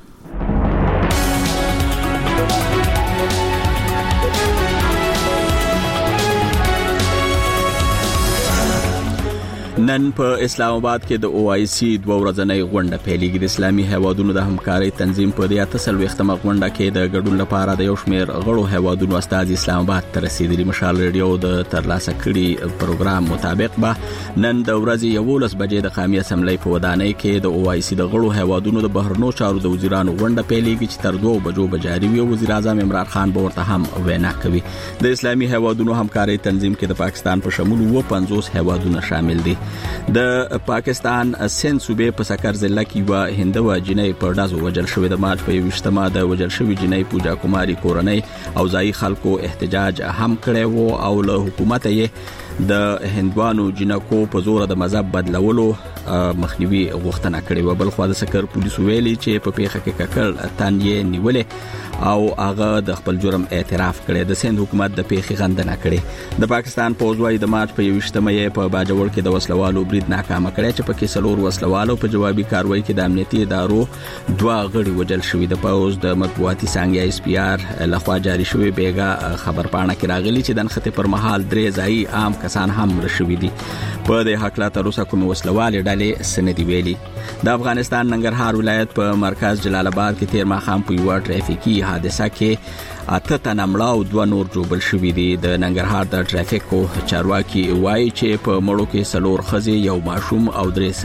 نن په اسلام آباد کې د OIC 2 ورځنۍ غونډه پیلېږي. د اسلامي هیوادونو د همکارۍ تنظیم په دې 48مه غونډه کې د ګډون لپاره د یو شمېر غړو هیوادونو استازي اسلام آباد ته رسیدلي. مشال ریډیو د ترلاسه کړي پروګرام مطابق به نن د ورځې 11 بجې د قومي اسمبلی په ودانۍ کې د OIC د غړو هیوادونو د بهرنیو چارو د وزیرانو غونډه پیلېږي چې تر 2 بجو به جاري وي. وزیر اعظم عمران خان به ورته هم وینا کوي. د اسلامي هیوادونو همکارۍ تنظیم کې د پاکستان په شمول 50 هیوادونه شامل دي. د پاکستان سند صوبې په سکر ضلع کې یو هندوه جنۍ په ډازو وژل شوې. د مارچ په 20مه د وژل شوې جنۍ پوجا کوماري کورنۍ او ځایي خلکو احتجاج هم کړی وو او له حکومت یې د هندوانو جنکو په زور د مذهب بدلولو مخنیوي غوښتنه کړې و. بل خو د سکر پولیسو ویلي چې په پیښه کې ککړ تن یې نیولې او هغه د خپل جرم اعتراف کړی. د سند حکومت د پیښې غندنه کړې. د پاکستان پوځ وايي د مارچ په 20مه یې په باجوړ کې د وسلوالو برید ناکامه کړی چې پکې 4 وسلوالو په جوابي کاروایی کې د امنیتي ادارو 2 غړي وژل شوي. د پوځ د مطبوعاتي څانګې SPR لخوا جاري شوی بیګا خبرپاڼه کې راغلي چې د نښتې پر مهال 3 ځایي عام کسان هم مړه شوي دي. په دې حق لا تر اوسه کوم وسلوالې ډلې سندې ویلي. د افغانستان ننګرهار ولایت په مرکز جلال آباد کې تیر ماښام په یو ټریفیکي حادثه کې 8 تنه مړه او 2 نور جوړ شوي دي. د ننګرهار د ټریفیکو چارواکي وایي چې په مړو کې 4 ښځې، یو ماشوم او 3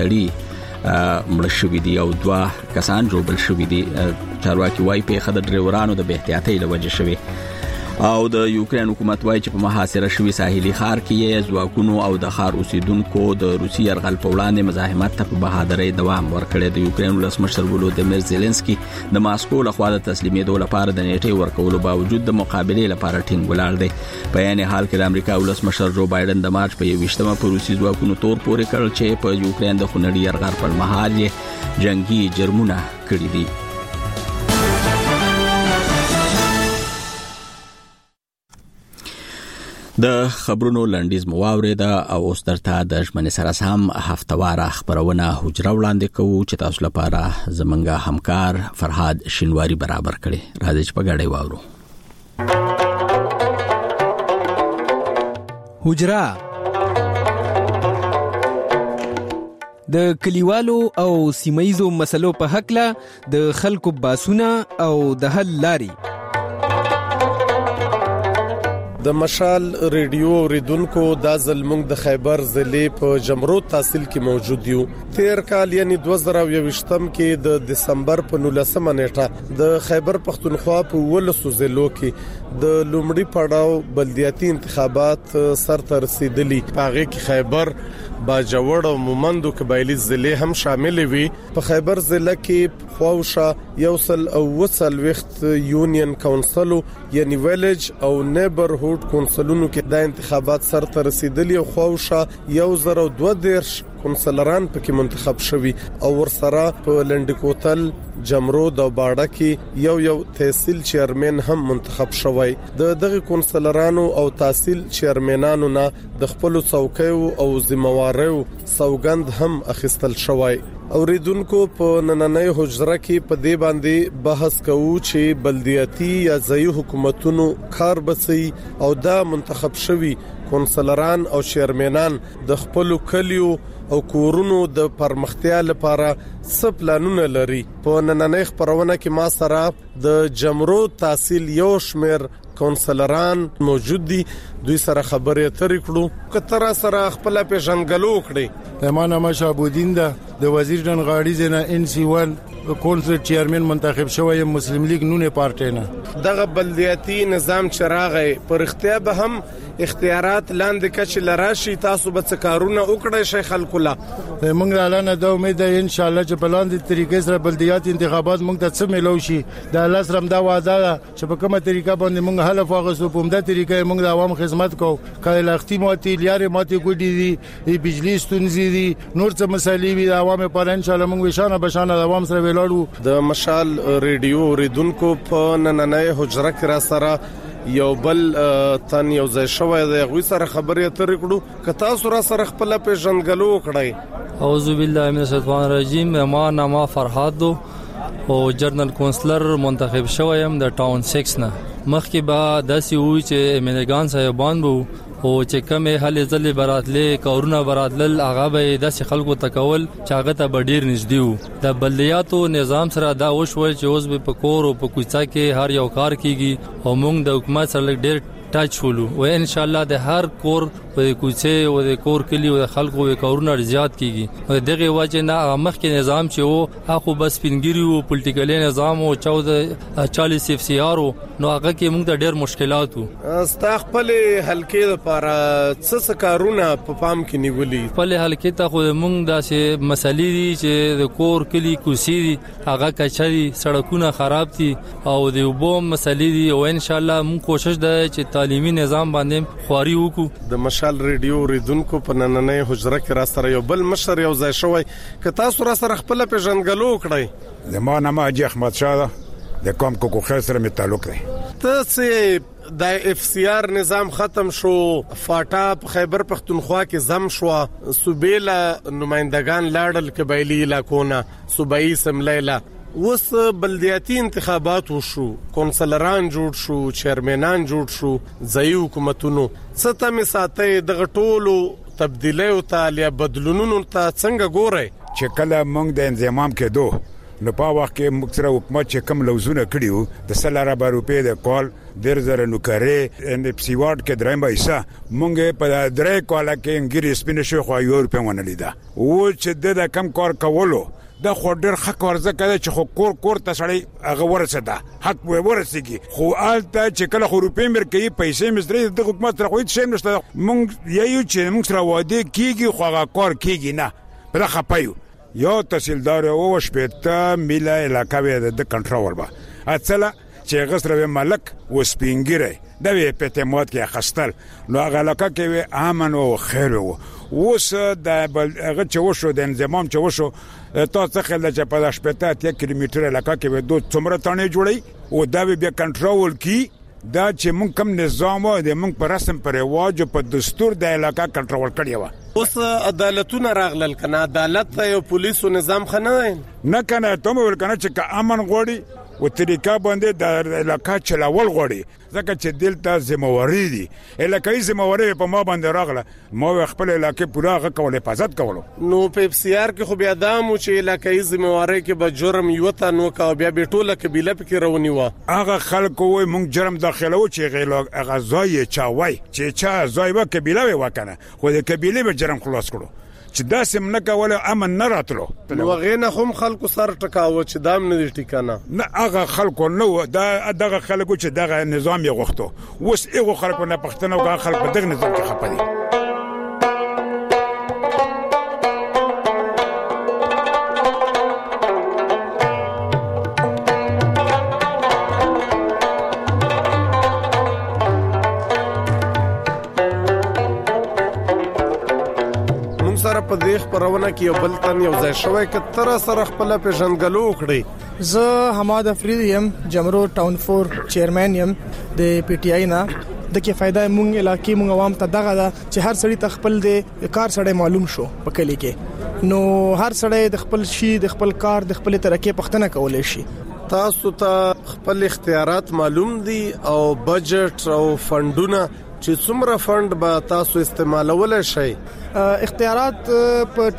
سړي مړه شوي دي او 2 کسان جوړ شوي دي. چارواکي وایي پیښه د ډرایورانو د بې احتیاطۍ له وجې شوې. او د یوکرين حکومت وایي چې په محاصره شوی ساحلي ښار کې ځواکونو او د ښار اوسیدونکو د روسي یرغل په وړاندې مزاحمت ته په بهادرۍ دوام ورکړی. د یوکرين ولسمشر ولودیمیر زيلنسکي د ماسکو لخوا د تسلیمېدو لپاره د نیټې ورکولو باوجود د مقابلې لپاره ټینګ ولاړ دی. په یعنی حال کې د امریکا ولسمشر جو بایدن د مارچ په 20مه په روسي ځواکونو تور پورې کړ چې په یوکرين د خونړي یرغل پر مهال یې جنگي جرمونه کړي دي. د خبرونو لنډیز مو واوریده او اوس درته د ژمنې سره سم هفتواره خبرونه حجره وړاندې کوو چې تاسو لپاره زمونږ همکار فرهاد شینواری برابر کړي. راځي چې په ګډه واورو. حجره د کلیوالو او سیمایزو مسلو په حق له د خلکو باسونه او د حل لاري. د مشال ریډیو اوریدونکو دا زلمنګ د خیبر ضلع په جمرود تحصیل کې موجود یو. تیر کال یعنی 2020 کې د دسمبر په 19مه نیټه د خیبر پختونخوا په ولسو ضلعو کې د لومړي پړاو بلدیاتي انتخابات سر ته رسیدلي. هغه کې خیبر، باجوړ او مومندو قبایلی ضلع هم شامل وي. په خیبر ضلع کې خواوشا یوصل او وصل وخت یونین کونسلو یعنی ویلیج او نیبرهود کونسلونو کې د انتخابات سر ته رسیدلي او خواوشا 1022 کونسلران پکې منتخب شوي او ورسره په لندکوتل، جمرود او باړه کې یو تحصیل چیرمن هم منتخب شوی. د دغه کونسلرانو او تحصیل چیرمنانو نه د خپل څوکیو او ذمہواریو سوګند هم اخیستل شوی. اوریدونکو په نننۍ حجره کې په دې باندې بحث کوو چې بلدیاتي یا ځایي حکومتونو کار بسي او دا منتخب شوي کونسلران او چیرمنان د خپل کلیو او کورونو د پرمختیا لپاره څه پلانونه لري. په نننۍ خبرونه کې ما سره د جمرو تحصیل یو شمیر کونسلران موجود دي، دوی سره خبرې اترې کړو. کتر سره خپل پیژنګلو کړي. ایمان ما شابودین ده د وزیر جن غاړي زنه NC1 کونسل چیرمن منتخب شوی مسلم لیگ نونه پارټي نه. دغه بلدیاتي نظام چراغي پر اختیار به هم اختیارات لاندې کچ لراشي، تاسو به څه کارونه وکړئ شي خلکو لا؟ موږ اعلان د امید ان شاء الله چې په لاندې طریقې سره بلدیات انتخابات موږ ته څه ملو شي. د الله سره دا وعده چې په کومه طریقه باندې موږ حلف واغسو په همدا طریقې موږ د عوام خدمت کوو. کله لختي ماتي لیارې ماتي ګډي دي، بجلی ستونزې دي، نور څه مسالې وي د عوام په ان شاء الله موږ وشانه بشانه د عوام سره ولاړو. د مشال ریډیو اوریدونکو په نننۍ حجره کې را سره یو بل تن یو ځای شوی دی، غوي سره خبرې اترې کړو. که تاسو را سره خپل پیژنګلو وکړئ. اعوذ بالله من الشیطان الرجیم. ما نامه فرهاد دو او جرنل کونسلر منتخب شویم د ټاون 6 نه. مخکې به داسې وي چې امینګان صاحبان وو او چې کومه حل ځلې براتلې کورونه براتل هغه به داسې خلکو تکول چې هغه ته ډیر نږدې وو. د بلدیاتو نظام سره دا وشول چې اوس به په کور او په کوڅه کې هر یو کار کیږي او موږ د حکومت سره ډیر ټاچ ولو او ان شاء الله د هر کور په کوڅه او د کور کلی او د خلکو په کورونه زیات کیږي. او دغه وجه نه مخکې نظام چې وو هغه بس پینګری او پولیټیکل نظام او 40 FCR نو هغه کې موږ ته ډېر مشکلات وو. استخپل حلقې لپاره څه کارونه په پام کې نیولې؟ خپل حلقې ته خو موږ داسې مسلې دي چې د کور کلی کوڅې دي هغه کچري سړکونه خراب دي او د وبو مسلې دي او ان شاء الله موږ کوشش ده چې تعلیمي نظام باندې خواري وکړو. د مشال ریډیو ریدونکو په نننۍ حجره کې را سره یو بل مشر یو ځای شوی. که تاسو را سره خپل پیژنګلو وکړئ. د ما نامه حاجی احمد شاه ده، د کوم کوکو خیر سره می تعلق دی. تاسو د FCR نظام ختم شو، فاټا په خیبر پختونخوا کې زم شو، صوبې له نمائندگان لاړل قبایلی علاقونه، صوبایي سملیلا. اوس بلدیاتي انتخابات وشو، کونسلران جوړ شو، چیرمنان جوړ شو، ځایي حکومتونو. څه ته مساتې دغه ټولو تبدیلیو ته یا بدلونونو ته څنګه ګورئ؟ چې کله موږ د انضمام کېدو نو په وخت کې موږ سره حکومت چې کم لوزونه کړیو د 100 روپۍ د کال 10,000 نوکرې ان پی وارد کې درېم پیسې موږ په درې کال کې انګریز سپینه شو خو یو روپۍ ونه لیدا. او چې د کم کار کولو دا خو ډېر حق ورزه کړي چې خو کور ته سړی هغه ورسېده حق ورسېږي. خو آلته چې کله خو روپۍ مرکې پیسې مزري د حکومت سره خو هیڅ شی نشته. موږ یو چې موږ سره وعده کیږي خو هغه کار کیږي نه. په دغه خپایو یو تحصیلدار او شپته میله علاقې د کنټرول با اڅله چې غسر ملک وسپینګره د وی په اعتماد کې خستل نو هغه علاقه کې امن او خیر وو. اوس د هغه چې وشو د انضمام چې وشو تاسو خل چې په 80 کیلومتر علاقه کې دوه څومره تانه جوړي او دا به کنټرول کی دا چې موږ کوم نظام او د موږ پر رسم پر رواج په دستور د علاقه کنټرول کړی و. اوس عدالتونه راغلل کنه عدالت یو پولیسو نظام خنه نه کنه ته مو ورکنه چې امن غوړي او طریقه باندې د علاقه چلول غوړي ځکه چې دلته ذمہواری دي علاقې ذمہواری په ما باندې راغله ما خپل علاقې پورا غکول حفاظت کولو. نو په FCR کې خو بیا دامو چې علاقې ذمہواری کې به جرم یو ته نو کا بیا به ټوله قبيله پکې رونی و. هغه خلکو وای مونږ جرم داخلو چې غیلا غزای چاوي چې چا زای و قبيله وکنه خو د قبيله به جرم خلاص کړو چې دا سم نه کوله امن نه راتلو. نو غینه هم خلکو سر ټکاو چې دام نه دي ټیکانه نه هغه خلکو نو دغه خلکو چې دغه نظام یې غوښتو اوس هغه خلکو نه پښتنه او خلک په دغه نظام کې خپلي. په دې خبرونه کې یو بل تن یو ځای شوی کتر سره خپل پیژنګلو وکړي. زه حماد افریدی يم، جمرو ټاون 4 چیرمن يم د PTI نه. د کې فائدہ مونږ علاقې مونږ عوام ته دغه دا چې هر سړی تخپل د کار سره معلوم شو په کلی کې نو هر سړی د خپل شي د خپل کار د خپل ترقې پښتنه کولای شي. تاسو ته خپل اختیارات معلوم دي او بجټ او فندونه چې څومره فند به تاسو استعمالول شئ؟ اختیارات په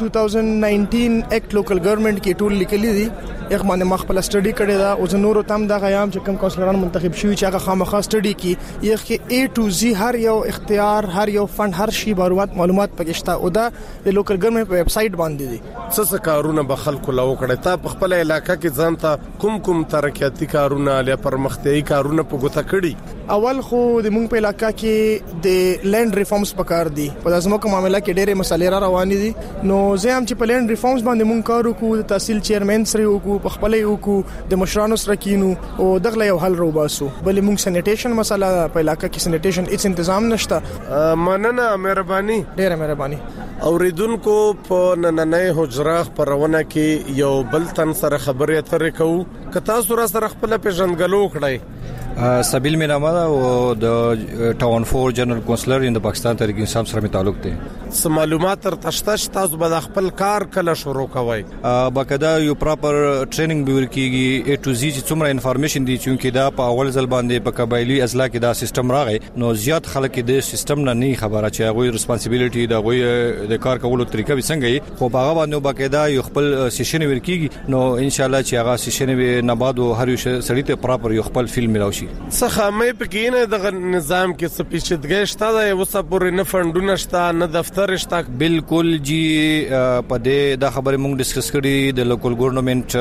2019 ایکټ لوکل ګورنمنت کې ټول لیکلي دي. یو باندې مخبل سټډي کړی دا او زنورو تام دا غیام چې کوم کونسلران منتخب شوي چې هغه خامخا سټډي کی یو کې A to Z هر یو اختیار، هر یو فند، هر شی معلومات پکې شته او دا د لوکل ګورنمنت په ویب سټ باندې دي. څه کارونه به خلکو لا وکړي؟ تا په خپل علاقې کې ځان ته کوم ترقیاتي کارونه یا پرمختیایي کارونه په ګوته کړي؟ اول خو د مونږ په علاقې کې د لینډ ریفارمز پکار دي. په ځمکو معاملې کې ډېرې مسالې را روانې دي. نو زه هم چې په لینډ ریفارمز باندې مونږ کار وکړو، د تحصیل چیرمن سره وکړو، په خپلې وکړو، د مشرانو سره کینو او دغه یو حل روباسو. بلې مونږ سینیټیشن مسله په علاقې کې سینیټیشن هیڅ تنظیم نشته. مننه، مهرباني، ډېره مهرباني. اوریدونکو په نننۍ حجره خبرونه کې یو بل تن سره خبرې اترې کوو. که تاسو را سره خپل پیژندګلو وکړئ. سبیل می نامه ده او د ټاون 4 جنرال کونسلر د پاکستان تحریک انصاف سره می تعلق دی. څه معلومات تر تشتش تاسو به خپل کار کله شروع کوئ؟ باقاعده یو پراپر ټریننګ به ورکیږي A to Z چې څومره انفارمیشن دي چې دا په اول ځل باندې په قبایلی اضلاع کې دا سیستم راغی. نو زیات خلک د سیستم نه خبره چې هغه ریسپانسیبিলিټي دا غوي د کار کولو طریقه به څنګه وي، خو هغه باندې باقاعده یو خپل سیشن ورکیږي. نو ان شاء الله چې هغه سیشن به نه بعد هر یو سړی ته پراپر یو خپل فیلم ملوشي. څه خامې پکې نه د نظام کې څه پیچیدګي شته ده؟ اوس پورې نه فندونه شته، نه دفتر شته. بالکل جی، په دې د خبرې موږ ډیسکس کړي، د لوکل ګورنمنت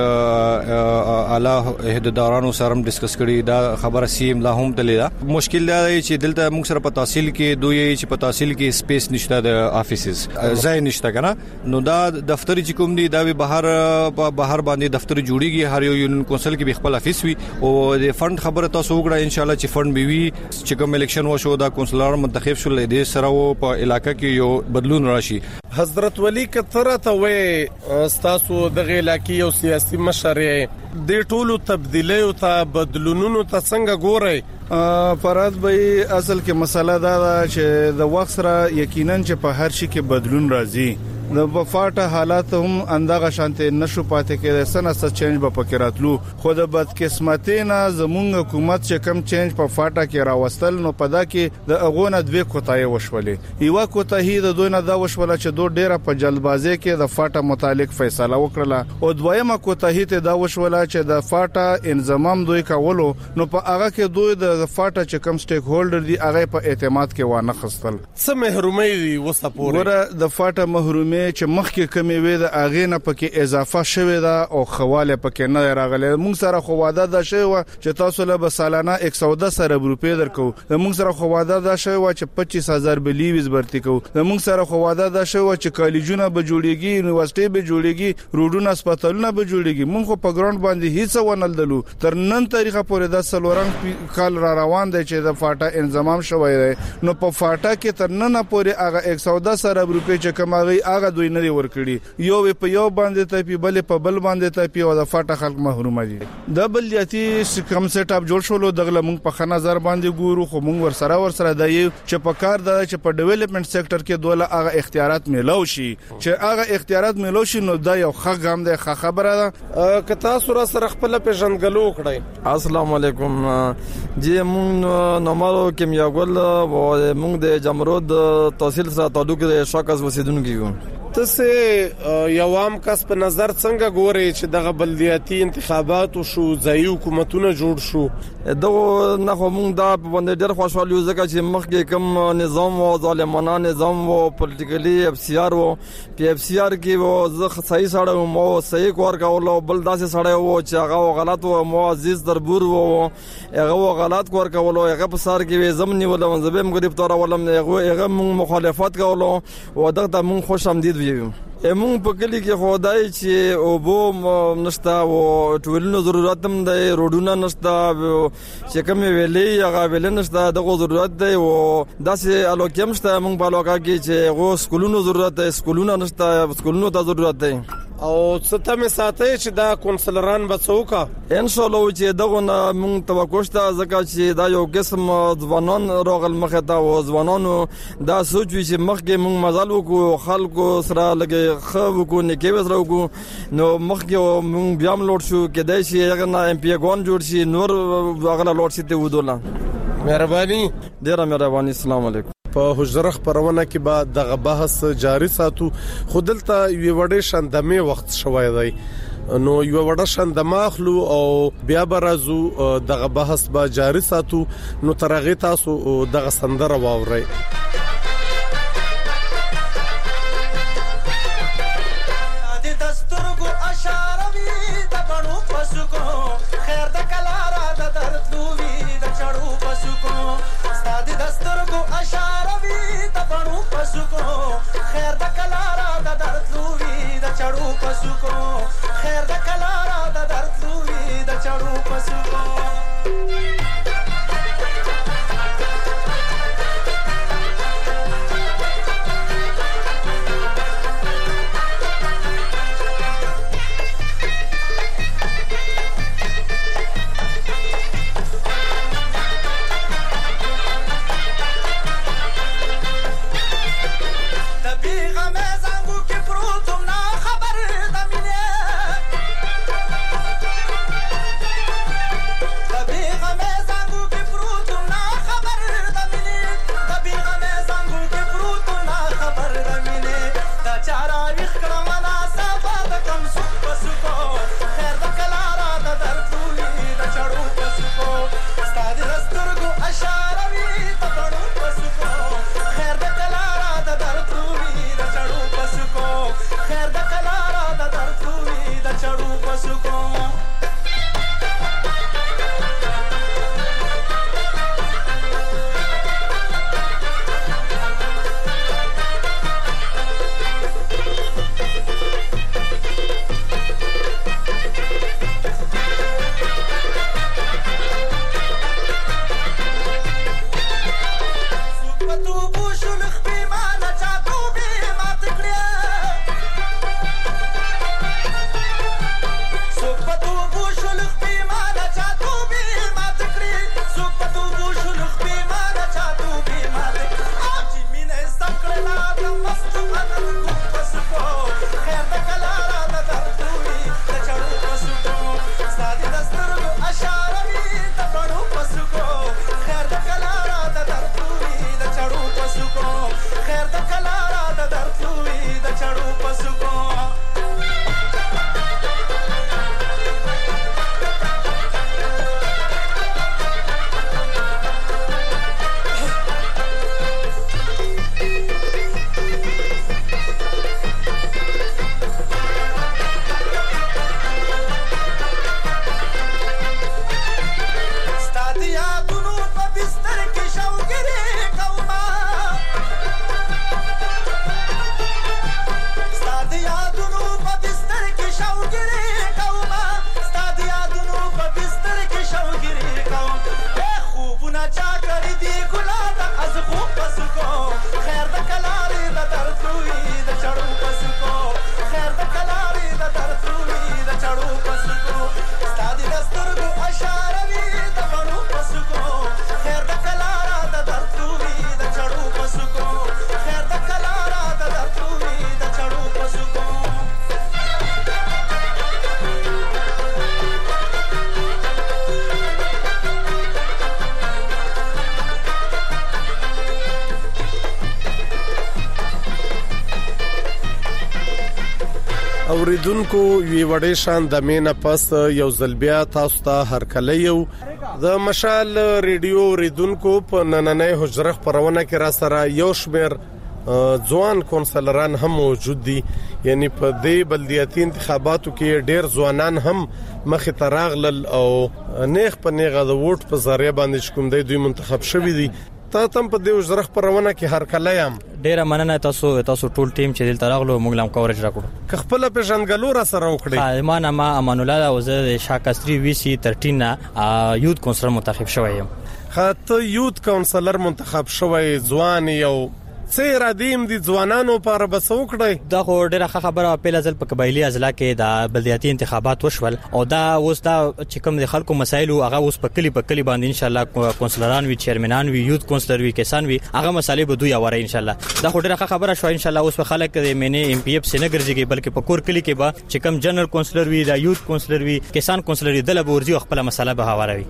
اعلی عہدیدارانو سره هم ډیسکس کړي. دا خبره سیم لا هم تللی ده. مشکل دا دی چې دلته موږ سره په تحصیل کې دوی چې په تحصیل کې سپیس نشته، د افیسز ځای نشته کنه. نو دا دفتر چې کوم دی دا به بهر باندې دفتر جوړیږي. هر یو یونین کونسل کې به خپل افیس وي او د فند خبره تاسو وګړه ان شاء الله چې فند به وي. چې کوم الیکشن وشو دا کونسلر منتخب شول، د سره په علاقې کې یو بدلون راشي. حضرت ولی کتره ته وې تاسو د علاقې یو سیاسي مشرې د ټولو تبدیلیو ته بدلونونو ته څنګه ګورئ؟ فراد به اصل کې مسله دا ده چې د وخت سره یقینا چې په هر شي کې بدلون راځي. د وفاټه حالات هم اندغه شانته نشو پاتې کېدای. سنسته چینج به پکې راتلو، خو د بدقسمتۍ نه زمونږ حکومت چې کم چینج په فاټه کې راوستل، نو پدا کې د اغونه دوه کوتاهي وشولې. یو کوتاهي د دوی نه دا وشوله چې دوه ډیره په جلدبازي کې د فاټه متعلق فیصله وکړه، او دویمه کوتاهي ته دا وشوله چې د فاټه انضمام دوی کولو، نو په هغه کې دوی د فاټه چې کم سټیک هولډر دي هغه په اعتماد کې وانه خستل. څه محرومي دي وسپورې؟ ګوره د فاټه محرومي چې مخکې کمی وې د اغه نه پکې اضافه شوې ده او خواله پکې نه راغله. موږ سره خو واده ده شوی چې تاسو له بسالانه 110 روپے درکو. موږ سره خو واده ده شوی چې 25000 بلیوز برتی کو. موږ سره خو واده ده شوی چې کالجونه به جوړیږي، یونیورسيټي به جوړیږي، روډونه هسپتالونه به جوړیږي. موږ خو په ګراوند باندې هیڅ ونل دلو. تر نن تاریخه پورې د سلورنګ کال را روان دی چې د فاټه انضمام شوی دی. نو په فاټه کې تر نن پورې هغه 110 روپے چې کماغي هغه دوی نه ورکړي. یو په یو باندې ته پی بل په بل باندې ته پی او د فاټه خلک محروم دي. د بلدیاتي کم سیټ اپ جوړ شول. دغه موږ په خنه نظر باندې ګورو، خو موږ ورسره د یو چې په کار د چې په ډیولپمنٹ سېکټر کې دوله هغه اختیارات ملو شي، چې هغه اختیارات ملو شي، نو دا یو ښه ګام دی، ښه خبره ده. که تاسو سره خپل پیژندګلو وکړئ. السلام علیکم جی، موږ نومارو کیمیاګل او موږ د جمرود تحصیل سره تعلق د شاکاز وسیدونکو یو. تاسو یو عام کس په نظر څنګه ګوري چې دغه بلدیاتي انتخابات شو، ځایي حکومتونه جوړ شو؟ دغه نه خو موږ دا په باندې ډېر خوشاله یو ځکه چې مخکې کوم نظام او ظالمانه نظام او پولیټیکلی FCR او PFCR کې و زه صحیح سره مو صحیح کار کول، بل داسې سره و چې هغه غلط و، مو عزیز دربور و هغه غلط کار کول، هغه په سر کې زمنی ولا منځبم گرفتار ولم، هغه مخالفت کول او دغه موږ خوش آمدید ویو. مونږ په کلی کې خدای چې او بو نشتا او ټولنو ضرورت هم دی، روډونه نشتا، چې کوم ویلې هغه ویل نشتا، دغه ضرورت دی او داسې الوکم شته. مونږ په لوکا کې چې غو سکولونو ضرورت دی، سکولونه نشتا، سکولونو ته ضرورت دی. او څه مې ساتي چې دا کونسلران بچوکا ان شاء الله چې دغه مونږ توقع شته، ځکه چې دا یو قسم ځوانان راغل مخه ته او ځوانانو دا سوچ وي چې مخکې مونږ مزال وکړو، خلکو سره لګي خو کو نه کې وسره وکړو، نو مخکې مونږ بیا هم لوټ شو کېدای شي هغه نه MP ګون جوړ شي، نور هغه لوټ شي ته ودوله. مهرباني. ډیره مهرباني. السلام علیکم. په حجره خبرونه کې به دغه بحث جاری ساتو. خودلته یو وړې شندمه وخت شوی دی، نو یو وړه شندمه اخلو او بیا برازو دغه بحث به جاری ساتو. نو ترغه تاسو دغه سندره واورئ. اوریدونکو وی وړې شان د مینه پس یو ځلبیا تاسو ته هرکلی یو د مشال ریډیو اوریدونکو په نننۍ حجره خبرونه کې را سره یو شمیر ځوان کونسلران هم موجود دي. یعنی په دې بلدیاتي انتخاباتو کې ډېر ځوانان هم مخې ته راغلل او نیغ په نیغه د ووټ په ذریعہ باندې کوم دی دوی منتخب شوي دي. ته تم په دې حجره خبرونه کې هرکلی یم. ډیره مننه تاسو ټول ټیم چې دلته راغلو موږ لم کورج راکړو. خپل په ژوندګلو را سره وکړي. ما امان الله او زه شاکستری وی سی 13 یوت کونسلر منتخب شوی یم. خاطر یوت کونسلر منتخب شوی ځوان یو څه ارادیم دي ځوانانو لپاره بس وکړي. دا خو ډیره خبره په لازل په قبایلی اضلاع کې د بلدیاتي انتخابات وشول او دا اوس دا چې کوم د خلکو مسایل هغه اوس په کلی باندې ان شاء الله کونسلران وی چیرمنان وی یوت کونسلر وی کسان وی هغه مسالې به دوی اوره ان شاء الله. دا خو ډیره خبره شو ان شاء الله. اوس په خلک د مینه ام پی اف سینه ګرځي بلکې په کور کلی کې به چې کوم جنرال کونسلر وی دا یوت کونسلر وی کسان کونسلر دله به ورځي خپل مسله به هواروي.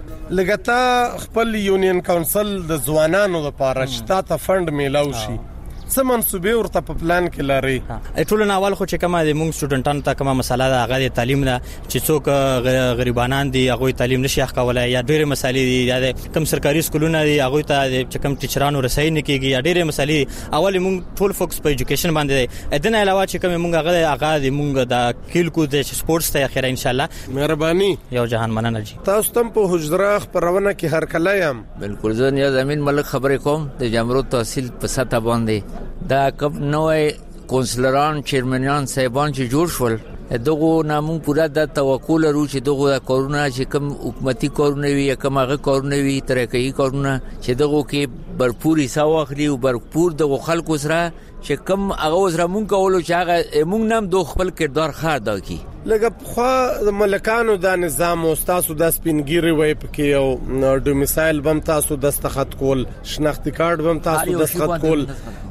لګتا خپل یونین کونسل د ځوانانو لپاره چې تا فند میلاو شي څه منسوبه ورته په پلان کې لري؟ ټول ناول خو چې کومه د موږ سټوډنټانو ته کومه مسله ده هغه د تعلیم نه چې څوک غریبانان دي هغه تعلیم نشي حق کولای یا ډېر مسالې دي یا کوم سرکاري سکولونه دي هغه ته چې کوم ټیچرانو رسای نه کیږي یا ډېر مسالې اول موږ ټول فوکس په ایجوکیشن باندې دی. ادنه علاوه چې کوم موږ هغه د موږ د کیل کو د سپورتس ته اخر ان شاء الله. مهرباني یو جهان مننه جی. تاسو تم په حجره خبرونه کې هر کله یم. بالکل زه نیاز امین ملک خبرې کوم د جمهوریت تحصیل په سطح باندې دا کوم نوې کونسلران چیرمنان صاحبان چې جوړ شول دغه نامون پورا د توکل لرو چې دغه کورونه چې کوم حکومتي کورونه وي یا کوم هغه کورونه وي ترقی کورونه چې دغه کې برپوري ساوخري او برپور دغه خلکو سره چې کوم هغه سره مونږ کولو چې هغه مونږ نام دوه خپل کردار خار دا کی لکه خو ملکانو د نظام او تاسو د سپینګيري وای پکې او ډومیسایل بم تاسو دستخط کول شناختی کارت بم تاسو دستخط کول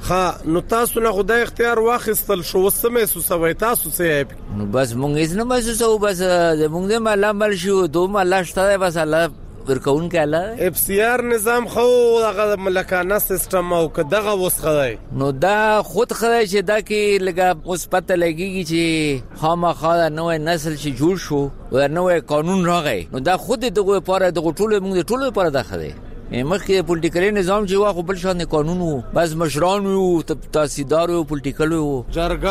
ها نو تاسو نه خدای اختیار واخیستل شو وسمه سوسوي تاسو سه نو بس مونږ یې نه محسوسو بس مونږ دې ملامل شو دوه الله شته بس الله ورکون کاله اف سی آر نظام خو هغه ملکانه سیستم او کداغه وسخدای نو دا خود خدای چې دا کې لګا اوس پته لګیږي چې خامخا نوې نسل چې جوړ شو او نوې قانون راغی نو دا خود دغه لپاره دغه ټول لپاره دا خدای مخکې پولیټیکل نظام چې واخو بل شان قانون وو بس مشران وو تاسیدار وو پولیټیکل وو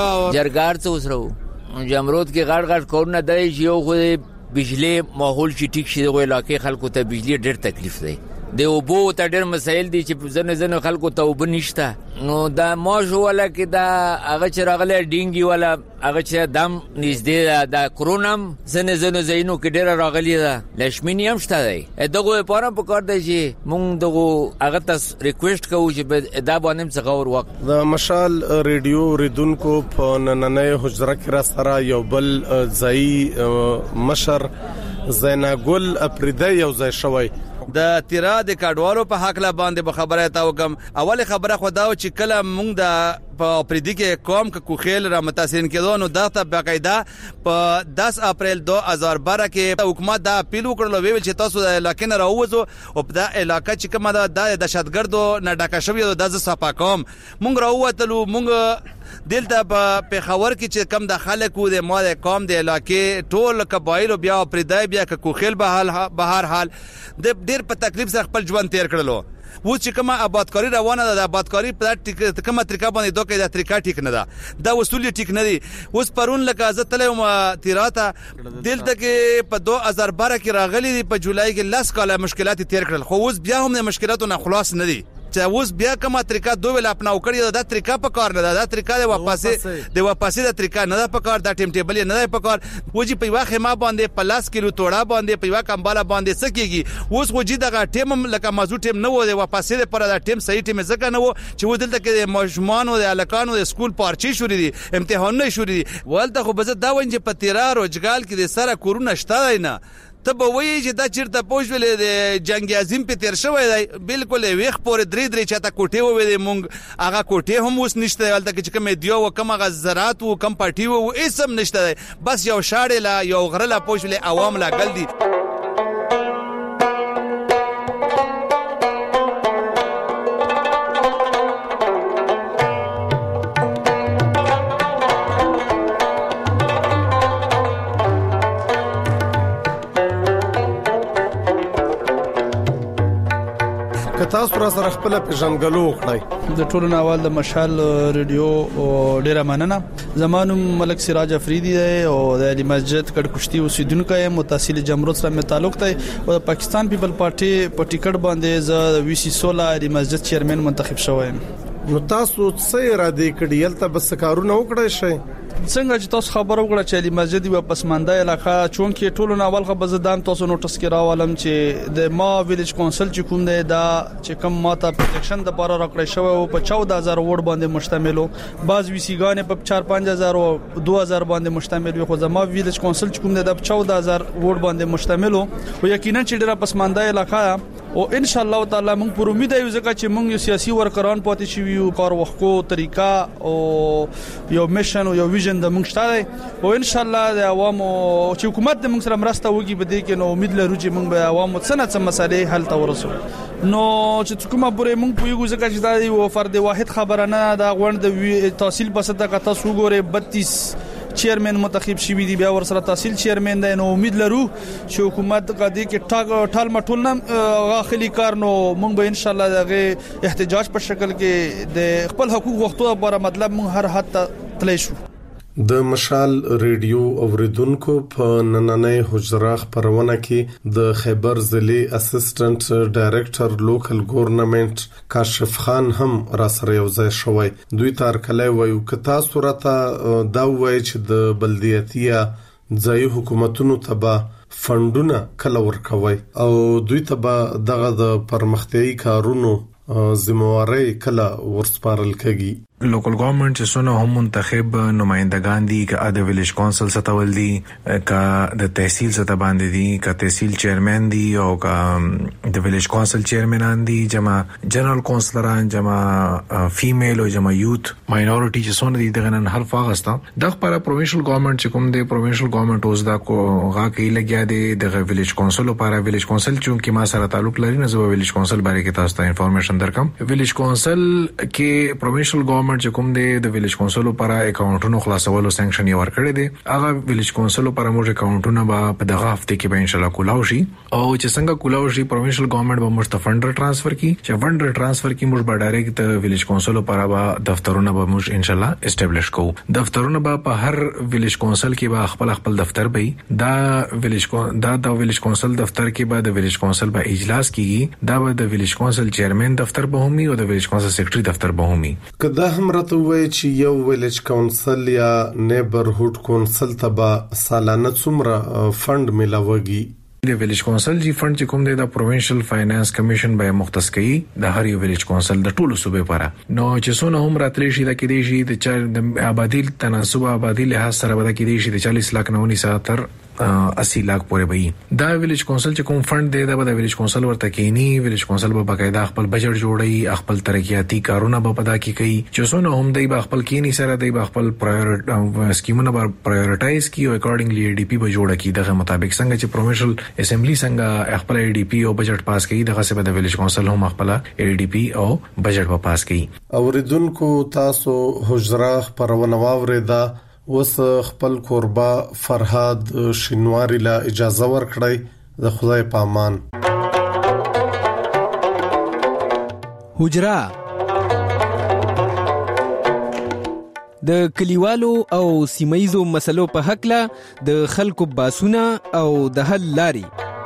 جرګار څه وسرو جمهوریت کې غړ کورونه دی چې یو خو بجلی ماحول چې ټیک شي د علاقې خلکو ته بجلی ډېر تکلیف دی د اوبو ته ډېر مسایل دي چې ځنه خلکو ته اوبه نشته نو دا ماژو ولا کې دا هغه چې راغله ډینګي ولا هغه چې دم نږدې دا کرونم ځنه زینو کې ډېر راغلی دا لښمینی هم شته دی دغه لپاره په کار دی چې مونږ دغه هغه ته ریکوېسټ کوو چې دا باندې څنګه ور وخت د مشال ریډیو ریدونکو په نننې حجره کې را سره یو بل ځای مشر زیناګل اپریدی یو ځای شوی د تیرا د کډوالو په حق لا باندې خبره تا وکم اول خبره خو دا چې کله مونږ د په پریدي کې قوم کو خیل را متاثرین کېدو نو دا ته باقاعده په 10 اپریل 2012 کې حکومت دا اپیل وکړل ویل چې تاسو د علاقې نه راوځو او په دا علاقې چې کومه د دهشتګردو نه ډکه شوی د صفا کوم مونږ راووتلو مونږ دلته په پیښور کې چې کم د خلکو د مال قوم د علاقې ټول قبایل بیا پریدای بیا کو خیل به هر حال د ډیر په تکلیف سره خپل ژوند تیر کړلو و چې کومه آبادکاری روانه ده د آبادکاری په کومه طریقه باندې دوه کې د طریقه ټیک نه ده دا وصول ټیک نه دي اوس پرون لکه عزت تلم تیراته دلته کې په 2012 کې راغلي په جولای کې لاس کاله مشکلات تیر کړل خو اوس بیا هم د مشکلاتو نه خلاص نه دي چې اوس بیا کومه طریقه دوه ول اپناو کړی دا طریقه په کار نه ده دا طریقه د واپسې د طریقه نه ده په کار دا ټیم ټیبل نه ده په کار وږي په واخه ما باندې پلاس کیلو توړه باندې په واکم بالا باندې سکیږي اوس وږي دغه ټیم لکه موضوع ټیم نه و د واپسې لپاره دا ټیم صحیح ټیم زکه نه و چې ودلته کې مجموعانو د الکانو د سکول پارچي شوري دي امتحانونه شوري دي ولته خو بزه دا ونج په تیرا روجګال کې د سره کورونا شته نه ته به وایي چې دا چیرته پوښولې د جنگ عظیم په تیر شوی دی بالکل ویخ پورې درې چاته کوټه و وې مونږ هغه کوټه هم اوس نشته ولته چې کوم دیو و کوم غزرات و کوم پټي و اسم نشته بس یو شاړې لا یو غرله پوښولې عوام لا ګل دي تاسو را سره خپل پیژنګلو وکړئ د ټولو ناوال د مشال ریډیو ډیره مننه زمانو ملک سراج افریدی دی او د علی مسجد کډکشتي اوسیدونکو یم تحصیل جمهوریت سره تعلق دی او د پاکستان پیپل پارټي په ټیکټ باندې ز وی سی 16 علی مسجد چیرمن منتخب شوم نو تاسو څه را دي کډیل ته بس کارونه وکړئ شي څنګه چې تاسو خبرو وکړه چې علي مسجد و پسمانده علاقہ چون کې ټولو ناول خو بزدان تاسو نوټس کې راولم چې د ما ویلیج کونسل چې کوم دی دا چې کوم ماته پروټیکشن د بار راکړی شو او په 14000 وډ باندې مشتملو بعض وی سی ګانې په 4-5000 او 2000 باندې مشتمل وي خو زما ویلیج کونسل چې کوم دی د 14000 وډ باندې مشتملو او یقینا چې ډیره پسمانده علاقہ او ان شاء الله تعالی موږ پر امید یو ځکه چې موږ یو سیاسي ورکران پاتې شو یو کار وخت طریقہ او یو میشن او یو ویژن د موږ شته او ان شاء الله د عوامو چې حکومت د موږ سره مرسته وکړي به دي کې نو امید لرو چې موږ به عوامو څنګه مسالې حل ته ورسو نو چې کومه پورې موږ پویګو ځکه چې دا یو فرد واحد خبره نه دا غونډ د تحصیل پسته کته سوګوره 32 چیرمن منتخب شوی دی بیا ور سره تحصیل چیرمن دی نو امید لرو چې حکومت قضیه کې ټال مټول نه غاخلي کار نو موږ به ان شاء الله دغه احتجاج په شکل کې د خپل حقوق وختو لپاره مطلب موږ هر حد تللی شو د مشال ریډیو اوریدونکو په نننۍ حجره خبرونه کې د خیبر ضلع اسسټنټ ډایریکټر لوکل ګورنمنت کاشف خان هم را سره یو ځای شوی دوی تر کله وایو کتا صورت دا وایي چې د بلدیاتیا ځای حکومتونو تبا فندونه کله ورکوي او دوی تبا دغه د پرمختیايي کارونو ذمہواری کله ورسپارل کېږي لوکل گورنمنٹ چې سونه هم منتخب نمائندگان دي که د ویلیج کونسل ستول دي که د تحصیل ستا باندې دي که تحصیل چیرمن دي او که د ویلیج کونسل چیرمنان دي جمع جنرال کونسلران جمع فیمیل او جمع یوت ماینورټي چې سونه دي دغه نن هر فاغستا د خپل پروینشل گورنمنٹ چې کوم دی پروینشل گورنمنٹ اوس دا کو غا کې لګیا دي د ویلیج کونسل لپاره ویلیج کونسل چې ما سره تعلق لري نه زو ویلیج کونسل باندې کې تاسو ته انفارمیشن درکم ویلیج کونسل کې پروینشل گورنمنٹ چې کوم دی د ویلیج کونسل لپاره اکاونټونو خلاصولو سانکشن یې ورکړی دی هغه ویلیج کونسل لپاره موږ اکاونټونه په دغه هفته کې به ان شاء الله کولاو شي او چې څنګه کولاو شي پروینشل گورنمنٹ به موږ ته فندر ټرانسفر کی چې فندر ټرانسفر کی موږ به ډایرکټ د ویلیج کونسل لپاره به دفترونه به موږ ان شاء الله اسټابلیش کوو دفترونه به په هر ویلیج کونسل کې به خپل دفتر به دا ویلیج کونسل دفتر کې به د ویلیج کونسل به اجلاس کیږي دا به د ویلیج کونسل چیرمن دفتر به همي او د ویلیج کونسل سیکریټری دفتر به همي کله مرته وای چې یو ویلیج کونسل یا نیبرهود کونسل تبا سالانه څومره فند ملاويږي د ویلیج کونسل جی فند چې کوم دی د پروینشل فاینانس کمیشن به مختص کړي د هر یو ویلیج کونسل د ټولو صوبې لپاره نو چې څونه هم راتلی شي د کې دی شي د آبادی تناسب آبادی له سره به کې دی شي د 40 لک 99 تر 80 لک پورې وي دا ویلیج کونسل چې کوم فند دی دا د ویلیج کونسل ورته کینی ویلیج کونسل به باقاعده خپل بجټ جوړي خپل ترقیاتی کارونه به پدا کی کوي چې څونه هم دی به خپل کینی سره دی به خپل سکیمونه به پرایورټایز کی او اکورډنګلی ای ډی پی به جوړه کی دغه مطابق څنګه چې پروینشل اسمبلی څنګه خپل ای ډی پی او بجټ پاس کوي دغه څه به د ویلیج کونسل هم خپل ای ډی پی او بجټ په پاس کوي اوریدونکو تاسو حجره خبرونه واوریدا وس خپل قربا فرهاد شینواری لا اجازه ورکړی د خدای پامان حجره د کلیوالو او سیمایزو مسلو په حق له د خلکو باسونه او د حل لاري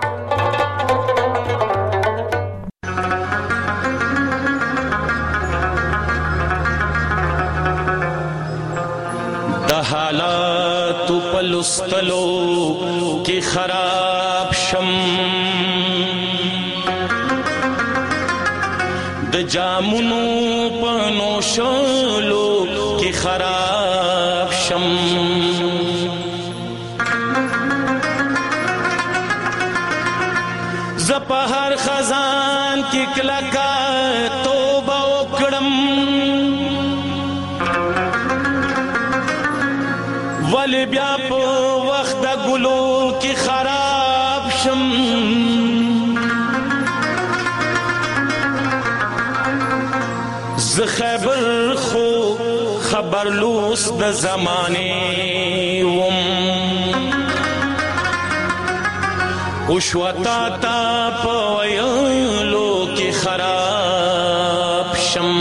حالات پلستلو کی خراب شم د جامونو پنوشلو کی خراب شم زپهر خزان کی کلکا توبه وکړم ولی بیا په وخت د ګلو کې خراب شم ز خیبر خو خبر لوس د زمانه وم وشوتا تا په ویلو کې خراب شم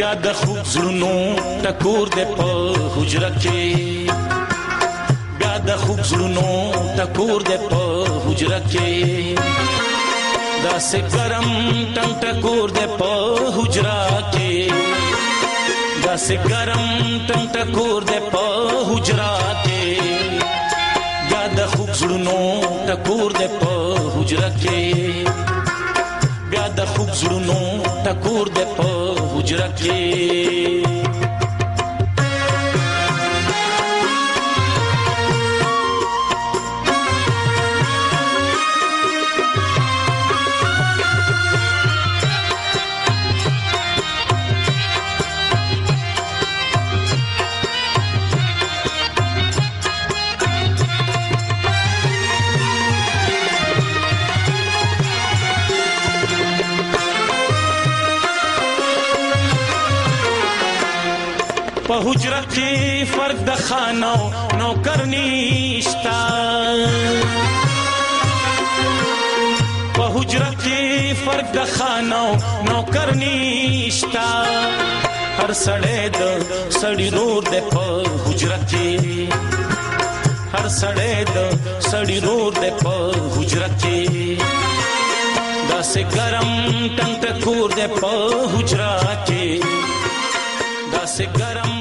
بیا د خوب زړونو ټکور دې په حجره کې بیا د خوب زړونو ټکور دې په حجره کې دا سه ګرم ټنګ ټکور دې په حجره کې دا سه ګرم ټنګ ټکور دې په حجره کې بیا د خوب زړونو ټکور دې په حجره کې بیا د خوب زړونو ټکور دې په حجره کې په حجره کې فرق د خانو نوکر نشتا په حجره کې فرق د خانو نوکر نشتا هر سړی د سړی رور د په حجره کې هر سړی د سړی رور د په حجره کې دا سه ګرم ټنګ ټکور د په حجره کې دا سه ګرم